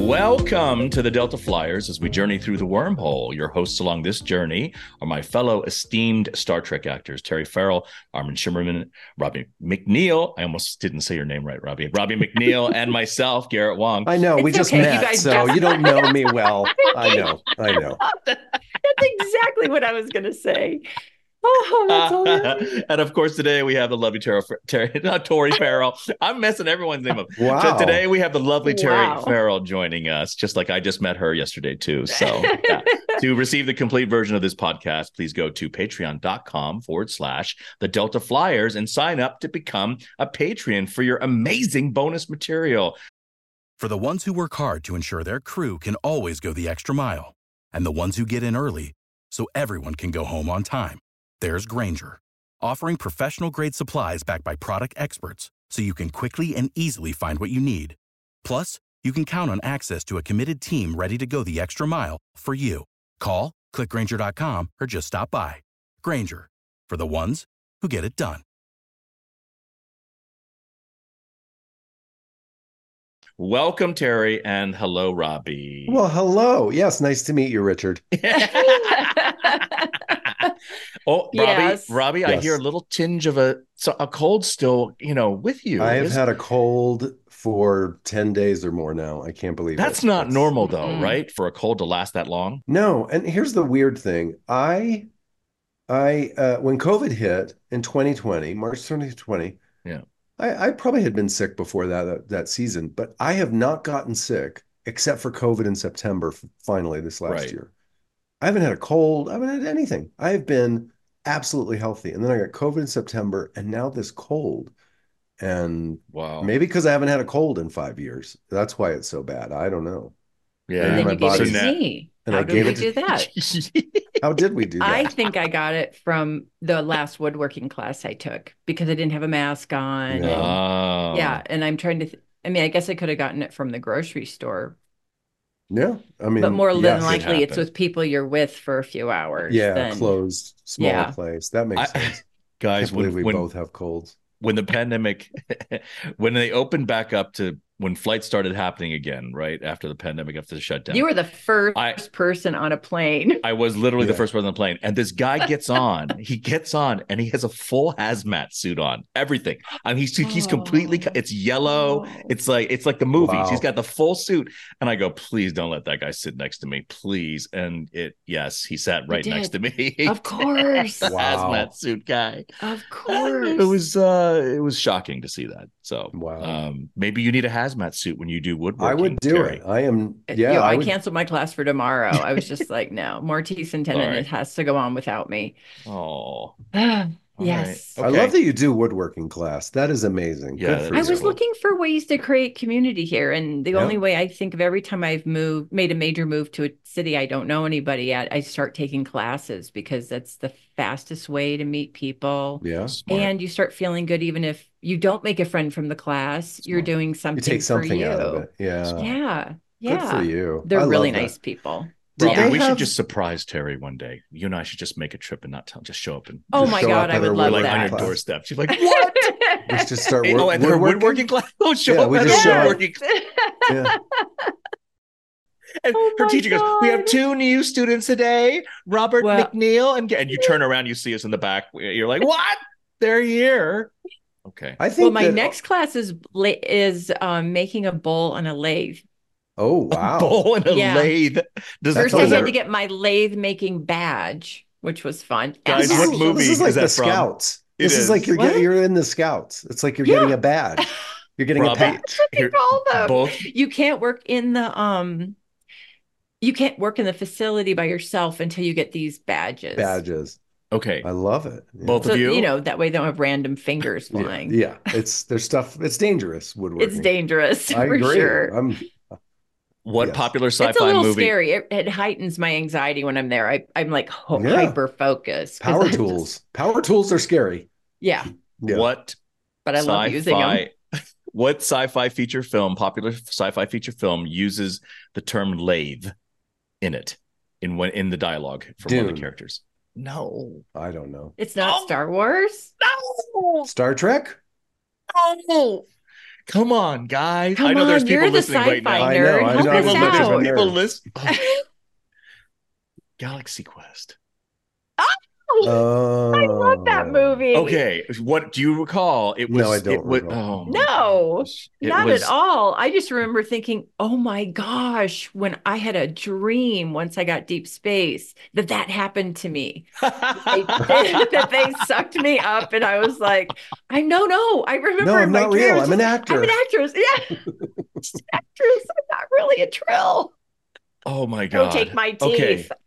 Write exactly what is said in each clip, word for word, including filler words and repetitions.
Welcome to the Delta Flyers as we journey through the wormhole. Your hosts along this journey are my fellow esteemed Star Trek actors, Terry Farrell, Armin Shimmerman, Robbie McNeil. I almost didn't say your name right, Robbie. Robbie McNeil and myself, Garrett Wong. I know. We It's just okay, met, you guys so just- you don't know me well. I know. I know. That's exactly what I was going to say. Oh, that's hilarious. And of course, today we have the lovely Terry, Terry not Tori Farrell. I'm messing everyone's name up. Wow. So today we have the lovely Terry Wow. Farrell joining us, just like I just met her yesterday too. So yeah. To receive the complete version of this podcast, please go to patreon.com forward slash the Delta Flyers and sign up to become a Patreon for your amazing bonus material. For the ones who work hard to ensure their crew can always go the extra mile, and the ones who get in early so everyone can go home on time, there's Grainger, offering professional-grade supplies backed by product experts so you can quickly and easily find what you need. Plus, you can count on access to a committed team ready to go the extra mile for you. Call, click Grainger dot com, or just stop by. Grainger, for the ones who get it done. Welcome, Terry, and hello, Robbie. Well, hello. Yes, nice to meet you, Richard. Oh, Robbie, Yes. Robbie, I Yes. hear a little tinge of a so a cold still, you know, with you. I have Is- had a cold for ten days or more now. I can't believe That's it. not normal, though, Mm-mm. right? For a cold to last that long. No, and here's the weird thing. I, I, uh, when COVID hit in twenty twenty, March twenty twenty, Yeah. I, I probably had been sick before that, that that season, but I have not gotten sick except for COVID in September, f- finally this last Right. year. I haven't had a cold. I haven't had anything. I have been absolutely healthy. And then I got COVID in September and now this cold. And Wow. maybe because I haven't had a cold in five years. That's why it's so bad. I don't know. Yeah. And then my you gave it body's- to me. and How I did gave we it to- do that? How did we do I that? think I got it from the last woodworking class I took because I didn't have a mask on. No. And, Oh. yeah, and I'm trying to. Th- I mean, I guess I could have gotten it from the grocery store, Yeah. I mean, but more yes. than could likely, it's happen. with people you're with for a few hours. Yeah, then- closed, smaller Yeah. place. That makes I- sense. Guys, Can't believe when, we when, both have colds. when the pandemic, when they opened back up to when flights started happening again, right after the pandemic, after the shutdown, You were the first I- person on a plane. I was literally the Yeah. first person on the plane. And this guy gets on, he gets on and he has a full hazmat suit on, everything. And he's he's completely, co- Oh. it's yellow. Oh. It's like, it's like the movies. Wow. He's got the full suit. And I go, please don't let that guy sit next to me, please. And it, yes, he sat right did. next to me. Of course. The Wow. hazmat suit guy. Of course. It was, uh, it was shocking to see that. So, Wow. um, maybe you need a hazmat suit when you do woodworking. I would do Terry. it. I am, Uh, yeah. Yo, I, would- canceled my class for tomorrow. I was just like, no, Mortise and Tendon, Sorry. it has to go on without me. Oh, Yes. right. I Okay. love that you do woodworking class. That is amazing. Yeah, Good for that I is you. was looking for ways to create community here. And the Yeah. only way I think of every time I've moved, made a major move to a city I don't know anybody at, I start taking classes because that's the fastest way to meet people. Yeah. Smart. And you start feeling good even if you don't make a friend from the class, you're Smart. doing You something take something for you. out of it. Yeah. Smart. Yeah. Yeah. Good for you. They're I love really that. nice people. Did Robbie, they we have- should just surprise Terry one day. You and I should just make a trip and not tell, just show up and Oh Just my show God, up I at would her love like woodworking on your that. class. doorstep. She's like, what? We should just start Hey, wor- oh, at her woodworking. woodworking class. Oh, show Yeah, up we at just her show up. woodworking class. Yeah. And Oh her my teacher goes, "We have God. two new students today, Robert Well- McNeil." And, and you turn around, you see us in the back. You're like, what? They're here. Okay. I think Well, my that- next class is la- is um, making a bowl on a lathe. Oh, wow. Bowl and a Yeah. lathe. Does, First, all I does had that- to get my lathe making badge, which was fun. Guys, This what is, movie this is is like that the from? Scouts. It This is. is. like you're What? get, you're in the Scouts. It's like you're Yeah. getting a badge. You're getting Robbie, a patch. here- call them. both You can't work in the um, you can't work in the facility by yourself until you get these badges. Badges. okay. I love it. Yeah. Both So of you? you know that way they don't have random fingers Yeah, flying. yeah. It's there's stuff. It's dangerous woodworking. It's dangerous I for agree. sure. I'm What Yes. popular It's a sci-fi little movie? scary. It, it heightens my anxiety when I'm there. I, I'm like ho- Yeah. hyper focused. power tools. Power tools are scary. Yeah, Yeah. What but I love using them. sci-fi? What sci-fi feature film, popular sci-fi feature film, uses the term lathe in it in when in the dialogue from one of Dune. the characters? No, I don't know. It's not Oh. Star Wars. no, Star Trek? no. Come on, guys. Come I know there's on, people you're the listening right sci-fi now. I know, nerd. I Help know, us People, I'm there's a out. people nerd. listen. Oh, Galaxy Quest. Oh, love that Oh, movie. Okay, what do you recall? It no, I was. It don't was. recall. Oh my No, gosh! It not at was. all. I just remember thinking, oh my gosh, when I had a dream once I got deep space that that happened to me. They, they- that they sucked me up, and I was like, I no, no. I remember No, in I'm my not dream, real. I was I'm an just, I'm an actor. actress. Yeah, just an actress. I'm not really a trill. Oh my Don't take god. my Okay. teeth.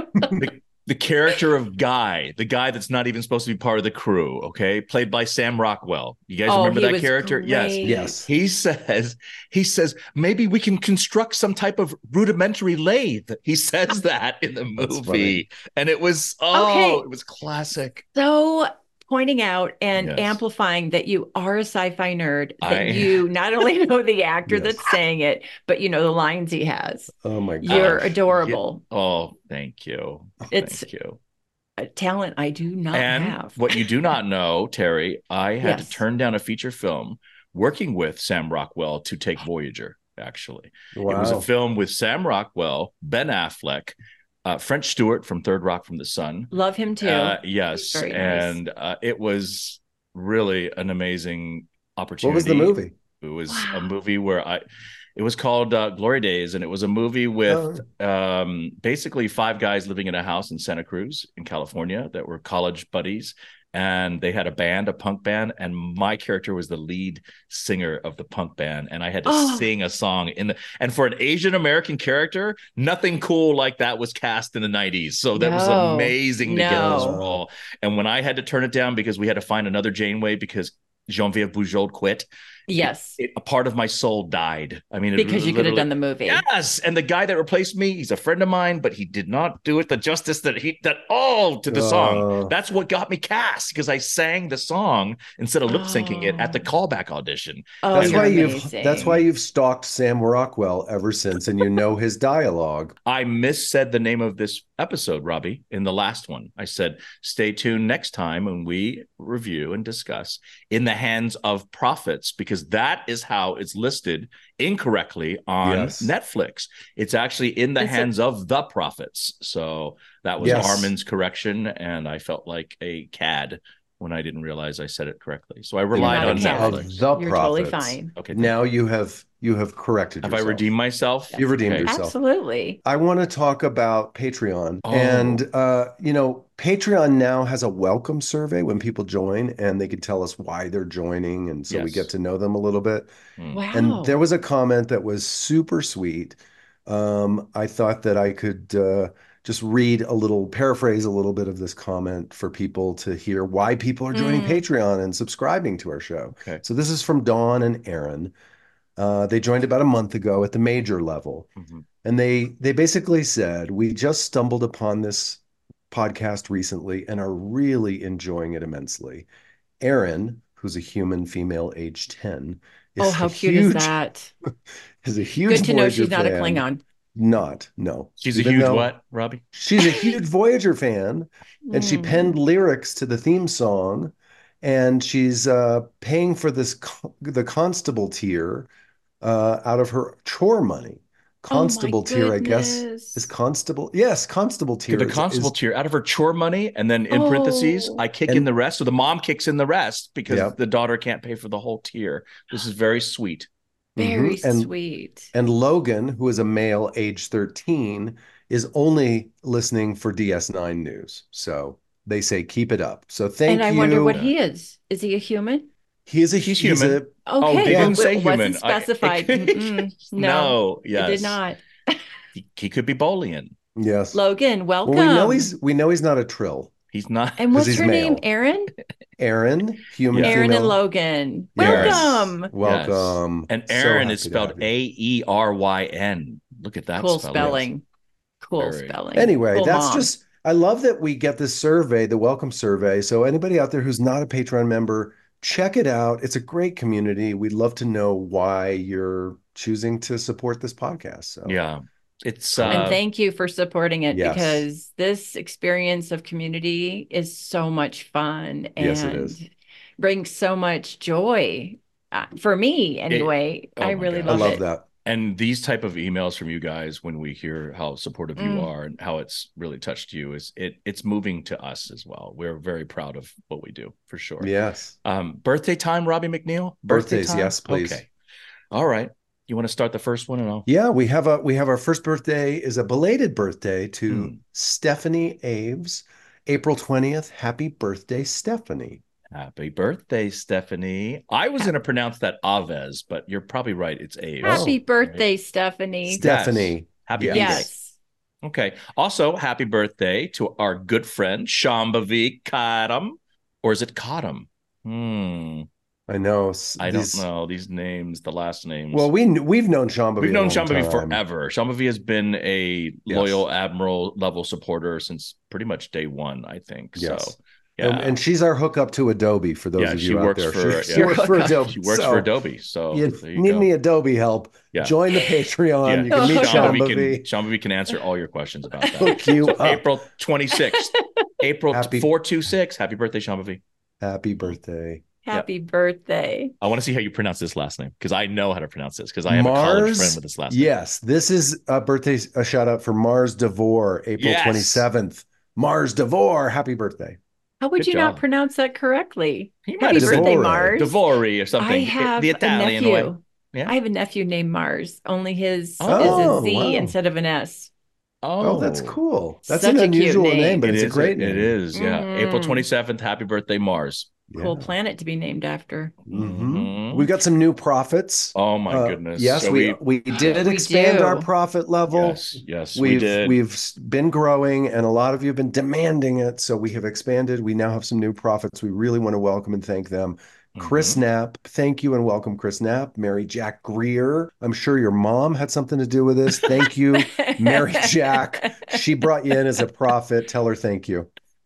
The the character of Guy, the guy that's not even supposed to be part of the crew, okay, played by Sam Rockwell. You guys Oh, remember he that was character? Yes. Yes. great. He says, he says, maybe we can construct some type of rudimentary lathe. He says that in the That's funny. movie. And it was, oh, Okay. it was classic. So pointing out and Yes. amplifying that you are a sci-fi nerd, that I- you not only know the actor Yes. that's saying it, but you know the lines he has. Oh my You're gosh. adorable. Yeah. Oh, thank you. It's Thank you. a talent I do not And have. what you do not know, Terry, I had Yes. to turn down a feature film working with Sam Rockwell to take Voyager, actually. It was a Wow. film with Sam Rockwell, Ben Affleck, uh, French Stewart from Third Rock from the Sun. Love him too. Uh, yes. Very nice. And uh, it was really an amazing opportunity. What was the movie? It was Wow. a movie where I, it was called uh, Glory Days, and it was a movie with Oh. um, basically five guys living in a house in Santa Cruz in California that were college buddies. And they had a band, a punk band, and my character was the lead singer of the punk band, and I had to Oh. sing a song in the. And for an Asian American character, nothing cool like that was cast in the nineties. So that was No. amazing to get this No. role. And when I had to turn it down because we had to find another Janeway because Geneviève Bujold quit, Yes. it, a part of my soul died. I mean, it Because you could have literally- done the movie. Yes, and the guy that replaced me, he's a friend of mine, but he did not do it the justice that he that all to the song. Oh. That's what got me cast because I sang the song instead of lip syncing it at the Oh. callback audition. Oh, That's you're why you've amazing. that's why you've stalked Sam Rockwell ever since, and you know his dialogue. I missaid the name of this episode, Robbie, in the last one. I said, stay tuned next time when we review and discuss In the Hands of Prophets, because that is how it's listed incorrectly on Yes. Netflix. It's actually In the It's a- Hands of the Prophets. So that was Yes. Armin's correction, and I felt like a cad when I didn't realize I said it correctly. So I relied not a on cad. Netflix. Of the You're totally prophets. fine. Okay. Now you have you have corrected Have yourself. I redeemed myself? You've redeemed Okay. yourself. Absolutely. I want to talk about Patreon. Oh. And, uh, you know, Patreon now has a welcome survey when people join, and they can tell us why they're joining. And so we Yes. get to know them a little bit. Mm. Wow. And there was a comment that was super sweet. Um, I thought that I could uh, just read a little, paraphrase a little bit of this comment for people to hear why people are joining Mm. Patreon and subscribing to our show. Okay. So this is from Dawn and Aaron. Uh, they joined about a month ago at the major level. Mhm. And they they basically said, we just stumbled upon this podcast recently and are really enjoying it immensely. Aaron, who's a human female age ten, is Oh, how a cute huge, is that? is a huge Good to know Voyager she's not a fan. Klingon. Not, no. She's a Even huge though what, Robbie? She's a huge Voyager fan, and she Mm. penned lyrics to the theme song, and she's uh, paying for this co- the constable tier uh, out of her chore money. Constable tier, I guess, goodness. is constable. Yes, constable tier. The is- constable is- tier out of her chore money, and then in parentheses, Oh. I kick And- in the rest. So the mom kicks in the rest because Yep. the daughter can't pay for the whole tier. This is very sweet. Very Mhm. And- sweet. And Logan, who is a male age thirteen, is only listening for D S nine news. So they say keep it up. So thank and I you. wonder what he is. Is he a human? He is a He's he's human. a- Oh, Okay. they well, didn't say it human. wasn't I- specified. Mm-mm. No, no, yes, it did not. He, he could be Bolian. yes. Logan, welcome. Well, we know he's we know he's not a trill. He's not. And 'cause what's he's her name? male. Aaron? Aaron, human, Yeah. Aaron female. and Logan. Yes. Welcome. Welcome. And So Aaron happy is to spelled have you. A E R Y N. Look at that Cool spelling. spelling. Cool Very. spelling. Anyway, Cool that's mom. just I love that we get this survey, the welcome survey. So anybody out there who's not a Patreon member, check it out. It's a great community. We'd love to know why you're choosing to support this podcast. So Yeah, it's And uh, thank you for supporting it Yes. because this experience of community is so much fun and Yes, it is. brings so much joy uh, for me anyway. oh I my really gosh. I love, love it. that. And these type of emails from you guys, when we hear how supportive you Mm. are and how it's really touched you, is it it's moving to us as well. We're very proud of what we do, for sure. Yes. Um, birthday time, Robbie McNeil? Birthday Birthdays, time? yes, please. Okay. All right. You want to start the first one and I'll Yeah, we have a we have our first birthday is a belated birthday to Hmm. Stephanie Aves, April twentieth. Happy birthday, Stephanie. Happy birthday, Stephanie. I was going to pronounce that Aves, but you're probably right. It's Aves. Happy Oh, birthday, Stephanie. Stephanie. Happy Yes. B-Day. Yes. Okay. Also, happy birthday to our good friend Shambhavi Kadam. Or is it Kadam? Hmm. I know. s- I these- don't know these names, the last names. Well, we kn- we've known Shambhavi. We've a known long Shambhavi time. forever. Shambhavi has been a Yes. loyal Admiral level supporter since pretty much day one, I think. Yes. So, yeah. And, and she's our hookup to Adobe for those Yeah, of she you out works there. for- she, yeah. she works for Your hookup. Adobe. She works So for Adobe. So you there you need go. any Adobe help? Yeah. Join the Patreon. Yeah. You can meet Shambhavi Shambhavi. can, Shambhavi can answer all your questions about that. Hook you So up. April twenty-sixth. April Happy- four two six. Happy birthday, Shambhavi. Happy birthday. Happy birthday. I want to see how you pronounce this last name because I know how to pronounce this because I have a college Mars, friend with this last name. yes, this is a birthday, a shout out for Mars DeVore, April Yes. twenty-seventh. Mars DeVore, happy birthday. How would Good you job. not pronounce that correctly? He might Happy have said birthday, Devore. Mars. Devori or something. I have the a Italian nephew. way. Yeah. I have a nephew named Mars. Only his Oh, is a Z wow. instead of an S. Oh, that's cool. That's Such an a cute unusual name, name. but It it's a is, great it, name. it is, yeah. Mhm. April twenty-seventh. Happy birthday, Mars. Cool Yeah. planet to be named after. Mhm. Mhm. We've got some new profits. Oh my Uh, goodness. Yes, So we, we did We expand do. our profit level. yes, yes, we We've did. we've been growing, and a lot of you have been demanding it. So we have expanded. We now have some new profits. We really want to welcome and thank them. Chris Mhm. Knapp, thank you and welcome, Chris Knapp. Mary Jack Greer, I'm sure your mom had something to do with this. Thank you, Mary Jack. She brought you in as a profit. Tell her thank you.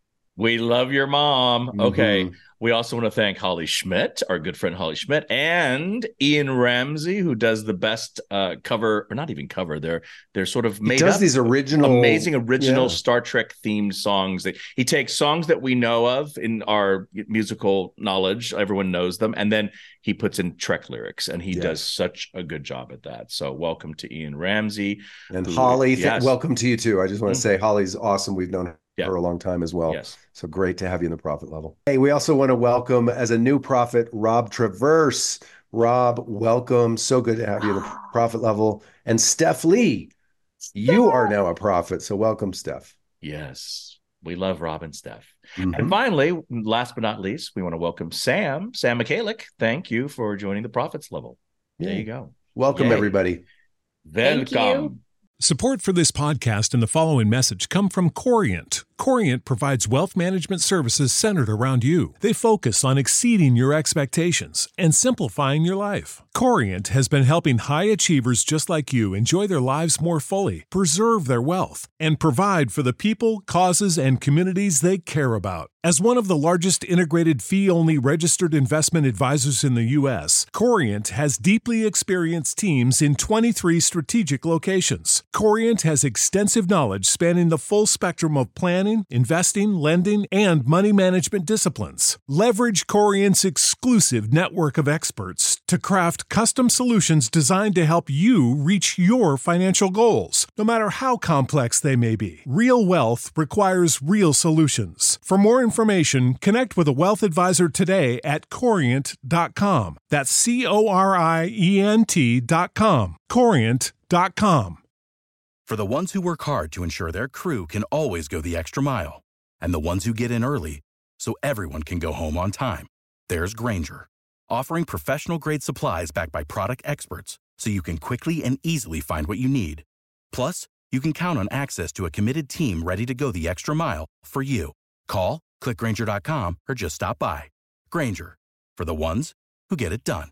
We love your mom. Okay. Mhm. We also want to thank Holly Schmidt, our good friend Holly Schmidt, and Ian Ramsey, who does the best uh, cover, or not even cover. They're they're sort of He made does up these original, amazing original yeah. Star Trek themed songs. That he takes songs that we know of in our musical knowledge, everyone knows them, and then he puts in Trek lyrics, and he Yes. does such a good job at that. So welcome to Ian Ramsey. And who- Holly, th- yes. welcome to you too. I just want to Mhm. say Holly's awesome. We've known her Yeah. for a long time as well. Yes. So great to have you in the profit level. Hey, we also want to welcome as a new prophet, Rob Traverse. Rob, welcome. So good to have you in the profit level. And Steph Lee, you are now a prophet. So welcome, Steph. Yes. We love Rob and Steph. Mhm. And finally, last but not least, we want to welcome Sam, Sam Michalik. Thank you for joining the Profits level. There Yay. you go. Welcome, Yay. everybody. Thank you. Welcome. Support for this podcast and the following message come from Corient. Corient provides wealth management services centered around you. They focus on exceeding your expectations and simplifying your life. Corient has been helping high achievers just like you enjoy their lives more fully, preserve their wealth, and provide for the people, causes, and communities they care about. As one of the largest integrated fee-only registered investment advisors in the U S, Corient has deeply experienced teams in twenty-three strategic locations. Corient has extensive knowledge spanning the full spectrum of planning, investing, lending, and money management disciplines. Leverage Corient's exclusive network of experts to craft custom solutions designed to help you reach your financial goals, no matter how complex they may be. Real wealth requires real solutions. For more information, connect with a wealth advisor today at corient dot com. That's C O R I E N T dot com. corient dot com. For the ones who work hard to ensure their crew can always go the extra mile, and the ones who get in early so everyone can go home on time, there's Grainger, offering professional-grade supplies backed by product experts so you can quickly and easily find what you need. Plus, you can count on access to a committed team ready to go the extra mile for you. Call, click Grainger dot com, or just stop by. Grainger, for the ones who get it done.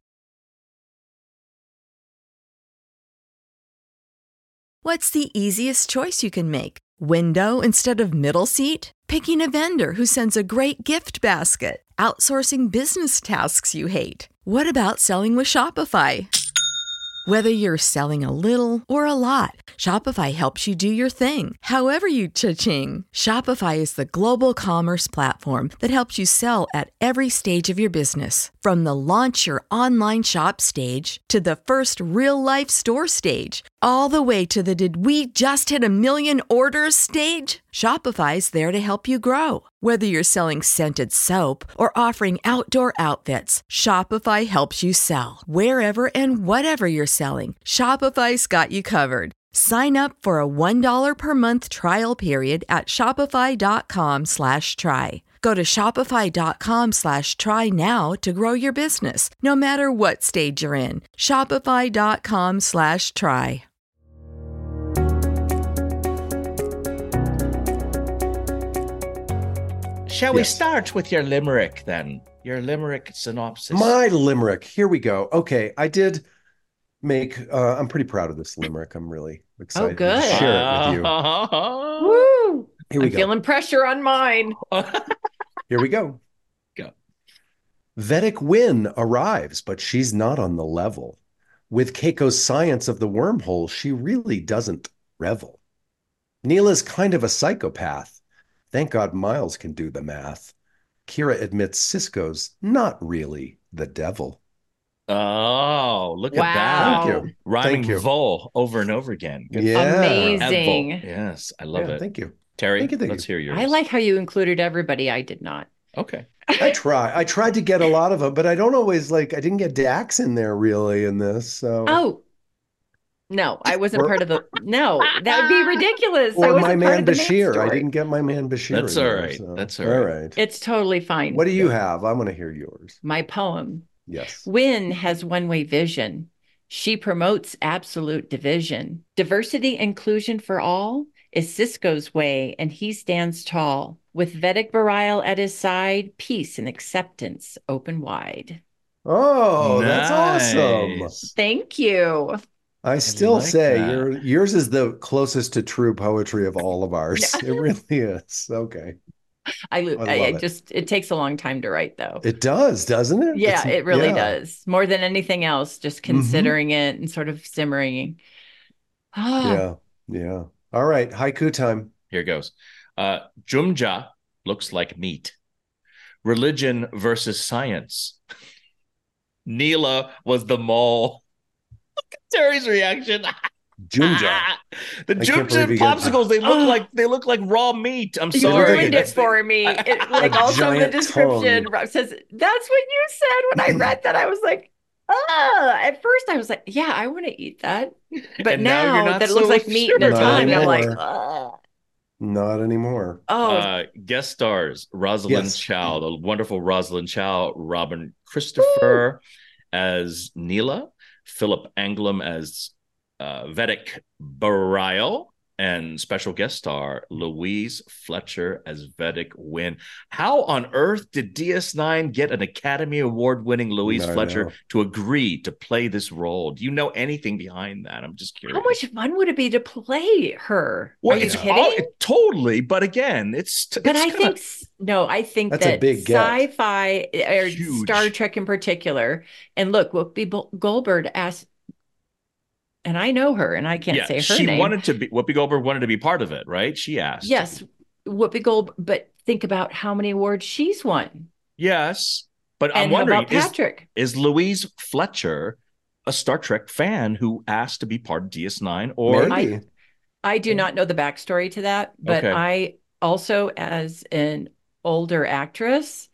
What's the easiest choice you can make? Window instead of middle seat? Picking a vendor who sends a great gift basket? Outsourcing business tasks you hate? What about selling with Shopify? Whether you're selling a little or a lot, Shopify helps you do your thing, however you cha-ching. Shopify is the global commerce platform that helps you sell at every stage of your business. From the launch your online shop stage to the first real-life store stage, all the way to the did we just hit a million orders stage. Shopify's there to help you grow. Whether you're selling scented soap or offering outdoor outfits, Shopify helps you sell. Wherever and whatever you're selling, Shopify's got you covered. Sign up for a one dollar per month trial period at shopify.com slash try. Go to shopify.com slash try now to grow your business, no matter what stage you're in. Shopify.com slash try. Shall we Yes. start with your limerick then? Your limerick synopsis. My limerick. Here we go. Okay, I did make. Uh, I'm pretty proud of this limerick. I'm really excited good. to share it with you. Woo! Here we I'm go. feeling pressure on mine. Here we go. Go. Vedic Wynn arrives, but she's not on the level. With Keiko's science of the wormhole, she really doesn't revel. Neela's kind of a psychopath. Thank God Miles can do the math. Kira admits Cisco's not really the devil. Oh, look Wow. at that. Thank you. Rhyming Thank you. vol over and over again. Good. Yeah. Amazing. Advol. Yes, I love Yeah, it. thank you. Terry, Thank you, thank let's you. hear yours. I like how you included everybody. I did not. Okay. I try. I tried to get a lot of them, but I don't always like. I didn't get Dax in there really in this. So Oh, no, I wasn't Or- part of the. No, that would be ridiculous. I or wasn't my part man of the main Bashir. I story. didn't get my man Bashir. That's in all there, right. so- That's all all right. right. It's totally fine. What do you have? I want to hear yours. My poem. Yes. Wynn has one-way vision. She promotes absolute division. Diversity inclusion for all is Cisco's way, and he stands tall. With Vedic Barile at his side, peace and acceptance open wide. Oh, that's awesome. Nice. Thank you. I still like say that. your yours is the closest to true poetry of all of ours. It really is. Okay. I, I I, love I it. just, it takes a long time to write, though. It does, doesn't it? Yeah, It's- it really yeah. does. More than anything else, just considering it and sort of simmering. Ah, Yeah. Yeah. All right. Haiku time. Here goes. Uh, Jumja looks like meat. Religion versus science. Neela was the mole. Look at Terry's reaction. Jumja. The I can't Jumja believe you got- popsicles, they look Oh. like they look like raw meat. I'm you sorry. ruined it for me. It, like also the giant description tongue. Rob says, that's what you said when I read that. I was like, ah. At first I was like, yeah, I want to eat that. But And now now, you're not that it looks so like meat in a sure. Not tongue, I'm like, anymore. ah. Not anymore. Oh, Uh, guest stars Rosalind Yes. Chow, the wonderful Rosalind Chow, Robin Christopher as Neela, Philip Anglam as uh, Vedic Barile, and special guest star Louise Fletcher as Vedic Wynn. How on earth did D S nine get an Academy Award winning Louise I Fletcher know. to agree to play this role? Do you know anything behind that? I'm just curious. how much fun would it be to play her? Well, Are you it's kidding? all- totally, but again, it's But it's I kinda- think s- no, I think That's a that big get. sci-fi or Huge. Star Trek in particular, and look, Whoopi Bol- Goldberg asked, and I know her, and I can't yeah, say her she name. wanted to be Whoopi Goldberg wanted to be part of it, right? She asked. Yes, Whoopi Goldberg, but think about how many awards she's won. Yes, but I'm And how wondering about is, Patrick? is Louise Fletcher a Star Trek fan who asked to be part of D S nine, or Maybe. I do not know the backstory to that, but Okay. I also, as an older actress,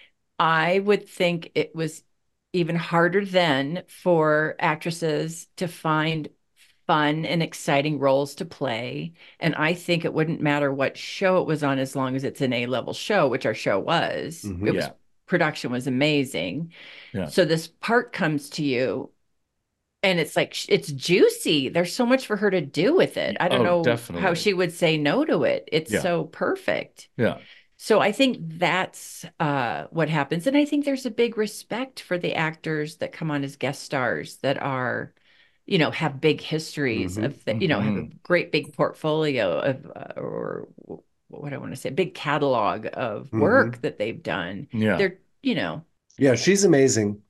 I would think it was even harder then for actresses to find fun and exciting roles to play. And I think it wouldn't matter what show it was on as long as it's an A-level show, which our show was. Mhm. It was Yeah. production was amazing. Yeah. So this part comes to you and it's like sh- it's juicy. There's so much for her to do with it. I don't Oh, know how definitely. she would say no to it. It's Yeah. so perfect. yeah, So I think that's uh, what happens. And I think there's a big respect for the actors that come on as guest stars that are, you know, have big histories Mhm. of, the, you know, have a Mhm. great big portfolio of, uh, or what do I want to say, a big catalog of Mhm. work that they've done. yeah. They're, you know, Yeah, she's amazing.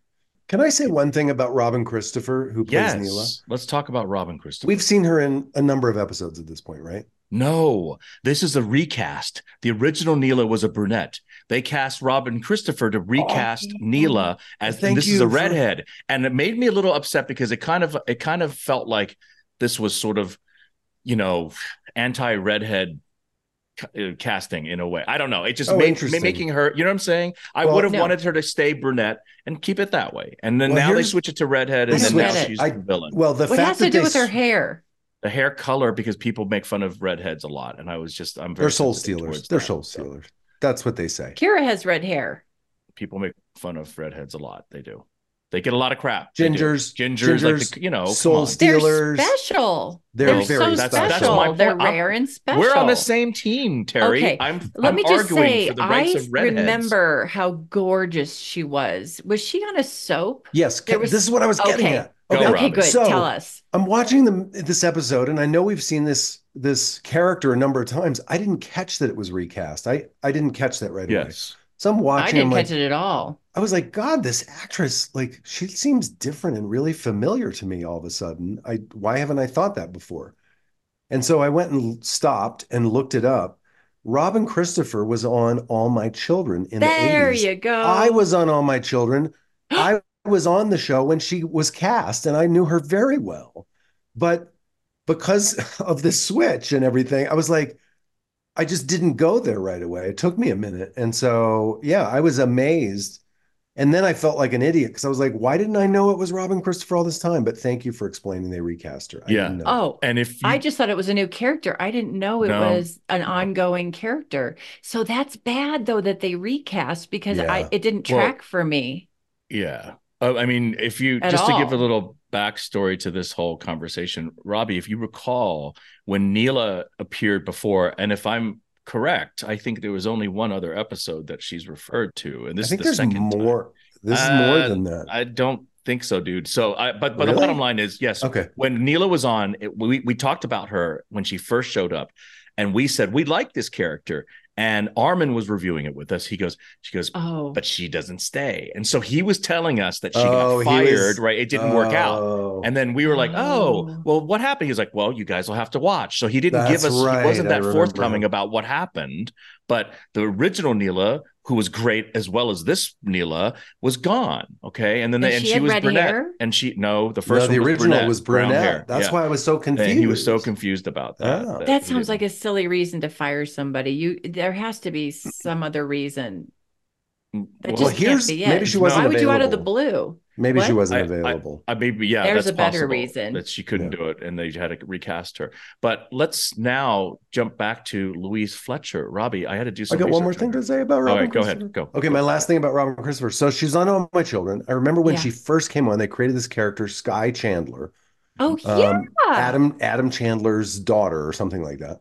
Can I say one thing about Robin Christopher, who plays Yes. Neela? Let's talk about Robin Christopher. We've seen her in a number of episodes at this point, right? No, this is a recast. The original Neela was a brunette. They cast Robin Christopher to recast Oh, Neela as thank this is you a for- redhead, and it made me a little upset because it kind of it kind of felt like this was sort of, you know, anti-redhead ca- uh, casting in a way. I don't know. It just Oh, made interesting. making her. You know what I'm saying? I Well, would have no. wanted her to stay brunette and keep it that way, and then Well, now they here's- switch it to redhead, They and then switched now it. she's I- the villain. Well, the What fact has to that do they with her s- hair? The hair color, because people make fun of redheads a lot, and I was just I'm very they're soul sensitive stealers. towards They're that, soul so. stealers. That's what they say. Kira has red hair. People make fun of redheads a lot. They do. They get a lot of crap. They do. Gingers, gingers, like gingers, the, you know, soul come on. stealers. They're special. They're They're, very so special. That's- special. that's my They're point. I'm- rare and special. We're on the same team, Terry. Okay, I'm, Let I'm me just arguing say, for the rights I of redheads. remember how gorgeous she was. Was she on a soap? Yes, There was- this is what I was getting Okay. at. Go, okay, Robin. good. So- Tell us. I'm watching them this episode, and I know we've seen this this character a number of times. I didn't catch that it was recast. I I didn't catch that right away. Yes. So I'm I watching. didn't I'm like, catch it at all. I was like, God, this actress, like, she seems different and really familiar to me all of a sudden. I why haven't I thought that before? And so I went and stopped and looked it up. Robin Christopher was on All My Children in the There eighties. you go. I was on All My Children. I was on the show when she was cast, and I knew her very well. But because of the switch and everything, I was like, I just didn't go there right away. It took me a minute. And so, yeah, I was amazed. And then I felt like an idiot because I was like, why didn't I know it was Robin Christopher all this time? But thank you for explaining they recast her. I Yeah. didn't know. Oh, And if you, I just thought it was a new character. I didn't know it No. was an ongoing character. So that's bad though that they recast because Yeah. I it didn't Well, track for me. yeah. Uh, I mean, if you At just to give a all. little backstory to this whole conversation, Robbie, if you recall when Neela appeared before, and if I'm correct, I think there was only one other episode that she's referred to, and I this think is the there's second time. more. This is more Uh, than that. I don't think so, dude. So, I but but the Really? bottom line is, yes. Okay. When Neela was on, it, we we talked about her when she first showed up, and we said we like this character. And Armin was reviewing it with us. He goes, she goes, Oh, but she doesn't stay. And so he was telling us that she Oh, got he fired, was- right? It didn't work out. Oh. And then we were like, oh, Oh. well, what happened? He was like, well, you guys will have to watch. So he didn't That's give us, right, he wasn't I that remember. forthcoming about what happened. But the original Neela, who was great as well as this Neela, was gone. Okay. And then And they, and she she had was red brunette. hair? And she, no, the No, first the one was original brunette, was brown brunette. hair. That's Yeah. why I was so confused. And he was so confused about that. Ah. that he sounds didn't- like a silly reason to fire somebody. You there has to be some other reason. That Well, just here's- can't be maybe it. she wasn't Why would you out of the available. blue? Maybe she What? wasn't I- available. I maybe yeah, There's that's a better possible reason. that she couldn't Yeah. do it, and they had to recast her. But let's now jump back to Louise Fletcher. Robbie, I had to do I some. got one more research on thing her. to say about All Robin right, go ahead. Christopher. Go. Okay, my last thing about Robin Christopher. So she's on All My Children. I remember when Yeah. she first came on, they created this character, Sky Chandler. Oh Um, yeah. Adam Adam Chandler's daughter or something like that.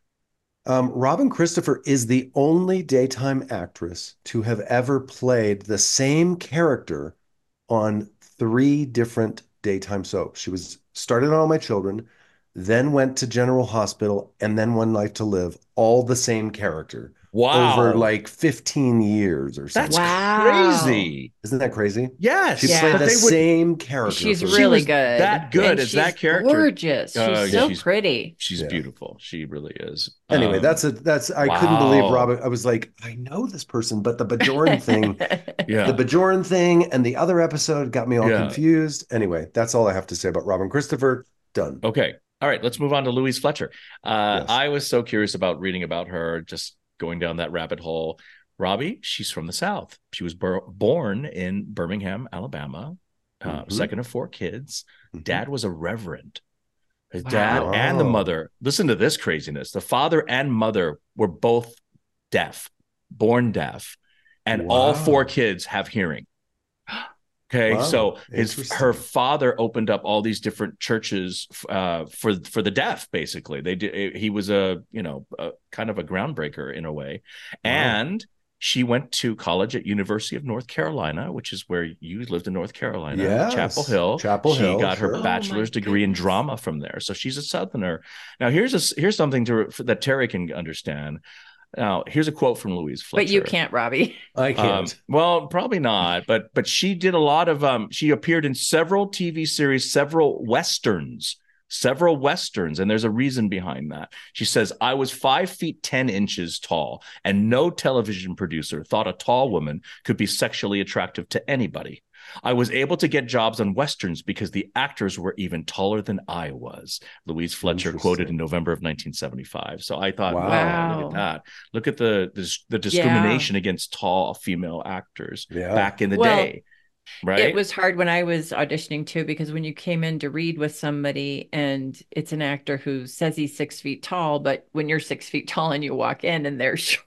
Um, Robin Christopher is the only daytime actress to have ever played the same character on three different daytime soaps. She was started on All My Children, then went to General Hospital, and then One Life to Live, all the same character Wow, over like fifteen years or something. that's Wow. crazy. Isn't that crazy? Yes, She Yeah. played but the they would- same character. She's for- She really was good. that good And as that she's character. Gorgeous. She's Uh, so she's- pretty. She's Yeah. beautiful. She really is. Anyway, Um, that's a that's I couldn't believe wow. Robin. I was like, I know this person, but the Bajoran thing, yeah. the Bajoran thing, and the other episode got me all Yeah. confused. Anyway, that's all I have to say about Robin Christopher. Done. Okay. All right. Let's move on to Louise Fletcher. Uh, Yes. I was so curious about reading about her, just going down that rabbit hole. Robbie, she's from the South. She was bor- born in Birmingham, Alabama, uh, Mhm. second of four kids. Mhm. Dad was a reverend. His Wow. dad and the Wow. mother, listen to this craziness. The father and mother were both deaf, born deaf, and all Wow. four kids have hearing. Okay, Wow. so his Interesting. her father opened up all these different churches uh, for for the deaf. Basically, they did. He was a you know a, kind of a groundbreaker in a way, Wow. and she went to college at University of North Carolina, which is where you lived in North Carolina, Yes. Chapel Hill. Chapel she Hill, got her sure. Oh, my bachelor's degree in goodness. drama from there, so she's a Southerner. Now, here's a here's something to that Terry can understand. Now, here's a quote from Louise Fletcher. But you can't, Robbie. I can't. Um, well, probably not, but but she did a lot of um she appeared in several T V series, several westerns, several westerns, and there's a reason behind that. She says, I was five feet ten inches tall, and no television producer thought a tall woman could be sexually attractive to anybody. I was able to get jobs on westerns because the actors were even taller than I was. Louise Fletcher quoted in November of nineteen seventy-five. So I thought, wow, wow look at that. Look at the the, the discrimination yeah. against tall female actors yeah. back in the well, day. Right. It was hard when I was auditioning too, because when you came in to read with somebody and it's an actor who says he's six feet tall, but when you're six feet tall and you walk in and they're short.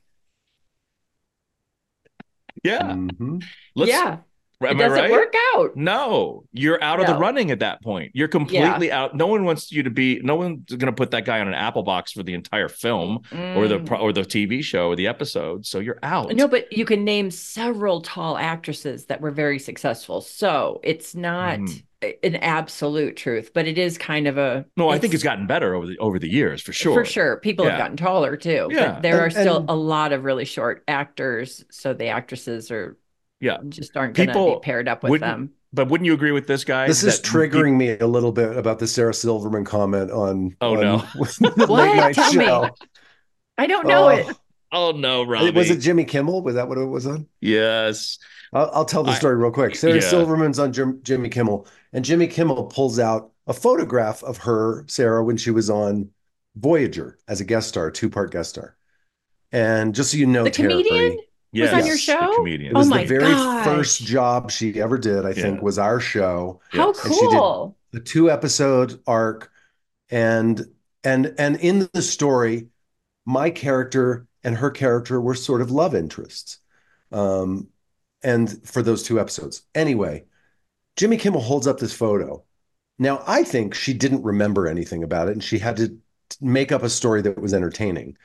Yeah. Mm-hmm. yeah. Am it doesn't I right? work out. No, you're out of no. the running at that point. You're completely yeah. out. No one wants you to be. No one's going to put that guy on an apple box for the entire film mm. or the or the T V show or the episode. So you're out. No, but you can name several tall actresses that were very successful. So it's not mm. an absolute truth, but it is kind of a. No, I think it's gotten better over the over the years for sure. For sure, people yeah. have gotten taller too. Yeah. But there and, are still and, a lot of really short actors. So the actresses are. Yeah, just aren't going to be paired up with them. But wouldn't you agree with this guy? This is triggering me a little bit about the Sarah Silverman comment on. Oh on no! the what? Late night Tell show. me. I don't know oh. it. Oh no, Robbie! Was it Jimmy Kimmel? Was that what it was on? Yes. I'll, I'll tell the story I, real quick. Sarah yeah. Silverman's on Jim, Jimmy Kimmel, and Jimmy Kimmel pulls out a photograph of her, Sarah, when she was on Voyager as a guest star, two part guest star. And just so you know, the Terry, comedian. Yes, was on your show? It was oh my the very gosh. first job she ever did, I think, yeah. was our show. How and cool. She did the two episode arc. And and and in the story, my character and her character were sort of love interests. Um, and for those two episodes. Anyway, Jimmy Kimmel holds up this photo. Now, I think she didn't remember anything about it, and she had to make up a story that was entertaining.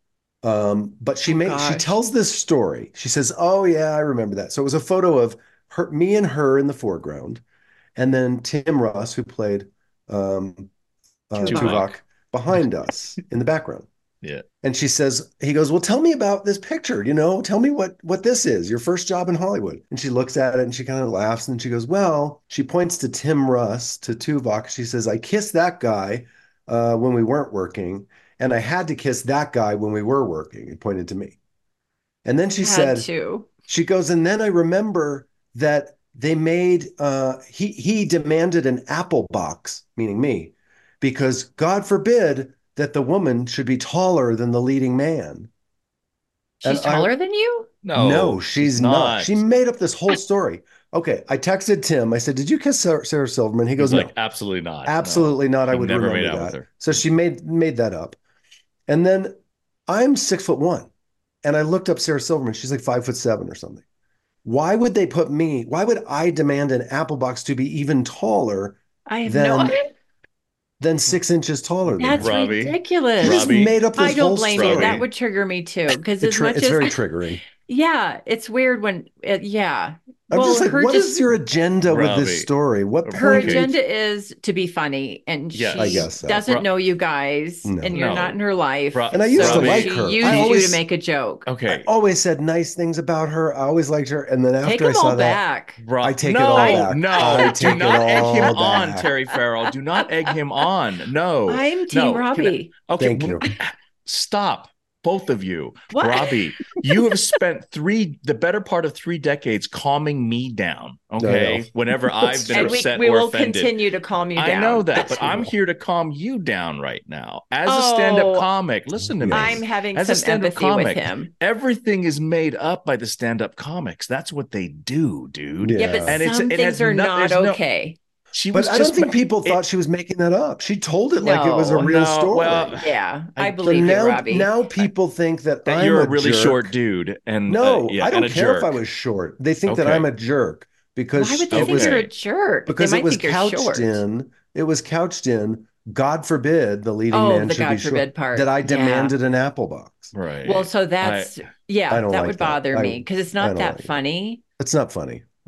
Um, but she oh, made gosh. she tells this story. She says, "Oh yeah, I remember that." So it was a photo of her, me and her in the foreground, and then Tim Russ, who played um, uh, Tuvok, behind us in the background. Yeah. And she says, he goes, "Well, tell me about this picture. You know, tell me what what this is. Your first job in Hollywood." And she looks at it and she kind of laughs and she goes, "Well," she points to Tim Russ, to Tuvok. She says, "I kissed that guy uh, when we weren't working. And I had to kiss that guy when we were working," and pointed to me. And then she had said, to. she goes, "And then I remember that they made, uh, he, he demanded an apple box," meaning me, "because God forbid that the woman should be taller than the leading man." She's and taller I, than you? No, no, she's, she's not. not. She made up this whole story. Okay, I texted Tim. I said, "Did you kiss Sarah, Sarah Silverman?" He goes, He's like, "No, absolutely not. Absolutely no. not. I He would never remember made out that." with her. So she made made that up. And then I'm six foot one, and I looked up Sarah Silverman. She's like five foot seven or something. Why would they put me? Why would I demand an apple box to be even taller? I have than, no idea. Than six inches taller than That's me. Robbie. ridiculous. She just made up this I don't whole blame story. you. That would trigger me too, because It as tri- much it's as very triggering. yeah, it's weird when it, yeah. I'm well, just like, her what just, is your agenda Robbie. with this story? What her point agenda is to be funny, and Yes. she I guess so. doesn't Ro- know you guys, No. and you're No. not in her life. Ro- And I used so to like she her. used I you always- to make a joke. Okay. I always said nice things about her. I always liked her. And then after Take I them saw all that, back. Ro- I take no, it all back. No, I do take not it egg him all on, back. Terry Farrell. Do not egg him on. No. I'm Team no. Can I- Robbie. Okay. Thank you. Stop. Both of you. What? Robbie, you have spent three, the better part of three decades calming me down. Okay. know. Whenever I've been And we, upset we or will offended. continue to calm you down. I know that, That's but I'm true. here to calm you down right now. As a Oh, stand-up comic, listen to me. I'm having As a some stand-up empathy with comic, him. everything is made up by the stand-up comics. That's what they do, dude. Yeah. Yeah, but And it's- some it things has are no- not there's no- okay. She But was I just don't think people it- thought she was making that up. She told it like it was a No. real No, story. well, Yeah, I, I- So believe now, you, Robbie. now people think that, that I'm you're a a really jerk. short dude. And No, uh, yeah, I don't and a care jerk. if I was short. They think that Okay. I'm a jerk because Why would they it think was you're a okay. jerk? because they it might was think you're couched short. in. It was couched in. God forbid the leading Oh, man the should God be short. forbid part. That I Yeah. demanded an apple box. Right. Well, so that's I yeah, don't that like would that. bother I- me because it's I not don't that like it. funny. It's not funny.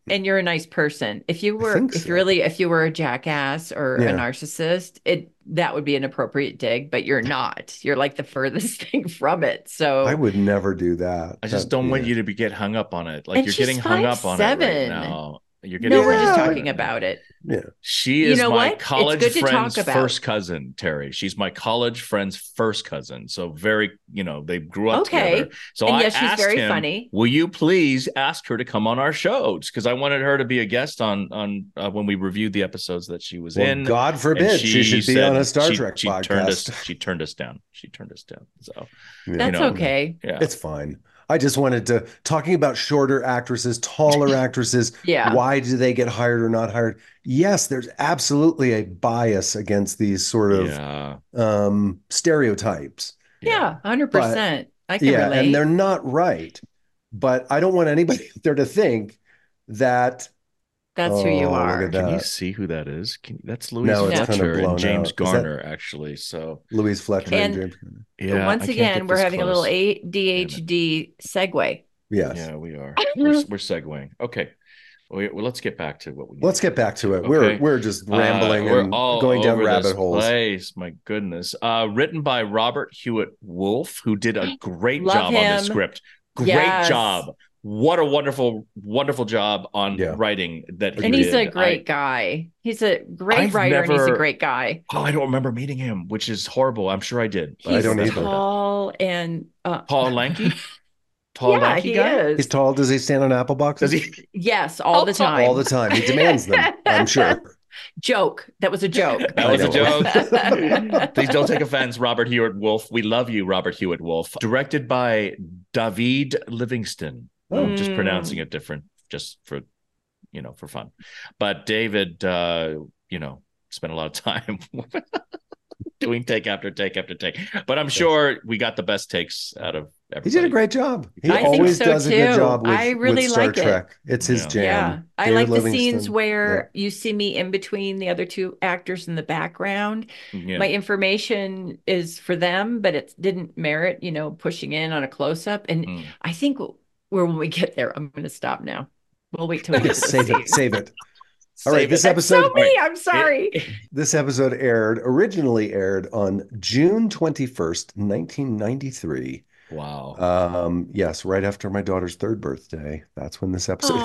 and you're a nice person. If you were, think if so. you really, if you were a jackass or Yeah. a narcissist, it that would be an appropriate dig, but you're not. You're like the furthest thing from it. So I would never do that. I just That- don't want yeah. you to be get hung up on it. Like And you're she's getting hung five up on it right seven. now. You're getting no, we're just Yeah. talking about it. Yeah. She You is know my what? It's college good to talk friend's about. first cousin, Terry. She's my college friend's first cousin. So very, you know, they grew up Okay. together. So And I yes, she's asked very him, funny. will you please ask her to come on our shows? Because I wanted her to be a guest on on uh, when we reviewed the episodes that she was Well, in. God And forbid she, should be said on a Star she, Trek she podcast. Turned us, she turned us down. She turned us down. So Yeah. That's know, okay. yeah. It's fine. I just wanted to talking about shorter actresses, taller actresses. Yeah. Why do they get hired or not hired? Yes, there's absolutely a bias against these sort of yeah. um, stereotypes. Yeah, one hundred percent. I can Yeah, relate. and they're not right. But I don't want anybody there to think that That's who you Oh, look are. at Can you that. see who that is? Can, that's Louise No, it's kind of Fletcher blown and James out. Is that- Garner, actually. So Louise Fletcher and, And- James Garner. yeah, I Once can't again, get we're this having a little close. A D H D segue. Yes. Yeah, we are. We're, we're segueing. Okay. Well, well, let's get back to what we. Let's get back to it. Okay. We're we're just rambling Uh, we're and all going down over rabbit this holes. place. My goodness. Uh, written by Robert Hewitt Wolf, who did a great Love job on him. the script. Great Yes. job. What a wonderful, wonderful job on Yeah. writing that he And he's a did. great I- guy. He's a great I've writer and he's a never- great guy. Oh, I don't remember meeting him, which is horrible. I'm sure I did. but He's I don't that's either. what- tall and uh, Tall, lanky. Tall, yeah, lanky he guy. is. He's tall. Does he stand on apple boxes? Does he? Yes, all the time. All the time. He demands them, I'm sure. Joke. That was a joke. That was a I joke. Please don't take offense, Robert Hewitt Wolf. We love you, Robert Hewitt Wolf. Directed by David Livingston. Oh. I'm just Mm. pronouncing it different, just for, you know, for fun. But David, uh, you know, spent a lot of time doing take after take after take. But I'm sure we got the best takes out of everybody. He did a great job. He I think always so, does a good too. job with, I really with Star like it. Trek. It's his Yeah. jam. Yeah, I David like the Livingston. scenes where you see me in between the other two actors in the background. Yeah. My information is for them, but it didn't merit, you know, pushing in on a close up. And Mm. I think where when we get there, I'm going to stop now. We'll wait till we get to the Save scene. it. Save it. All right, Save this it. That's so episode me. I'm sorry. this episode aired originally aired on June twenty-first, nineteen ninety-three. Wow. Um, yes, right after my daughter's third birthday. That's when this episode aired.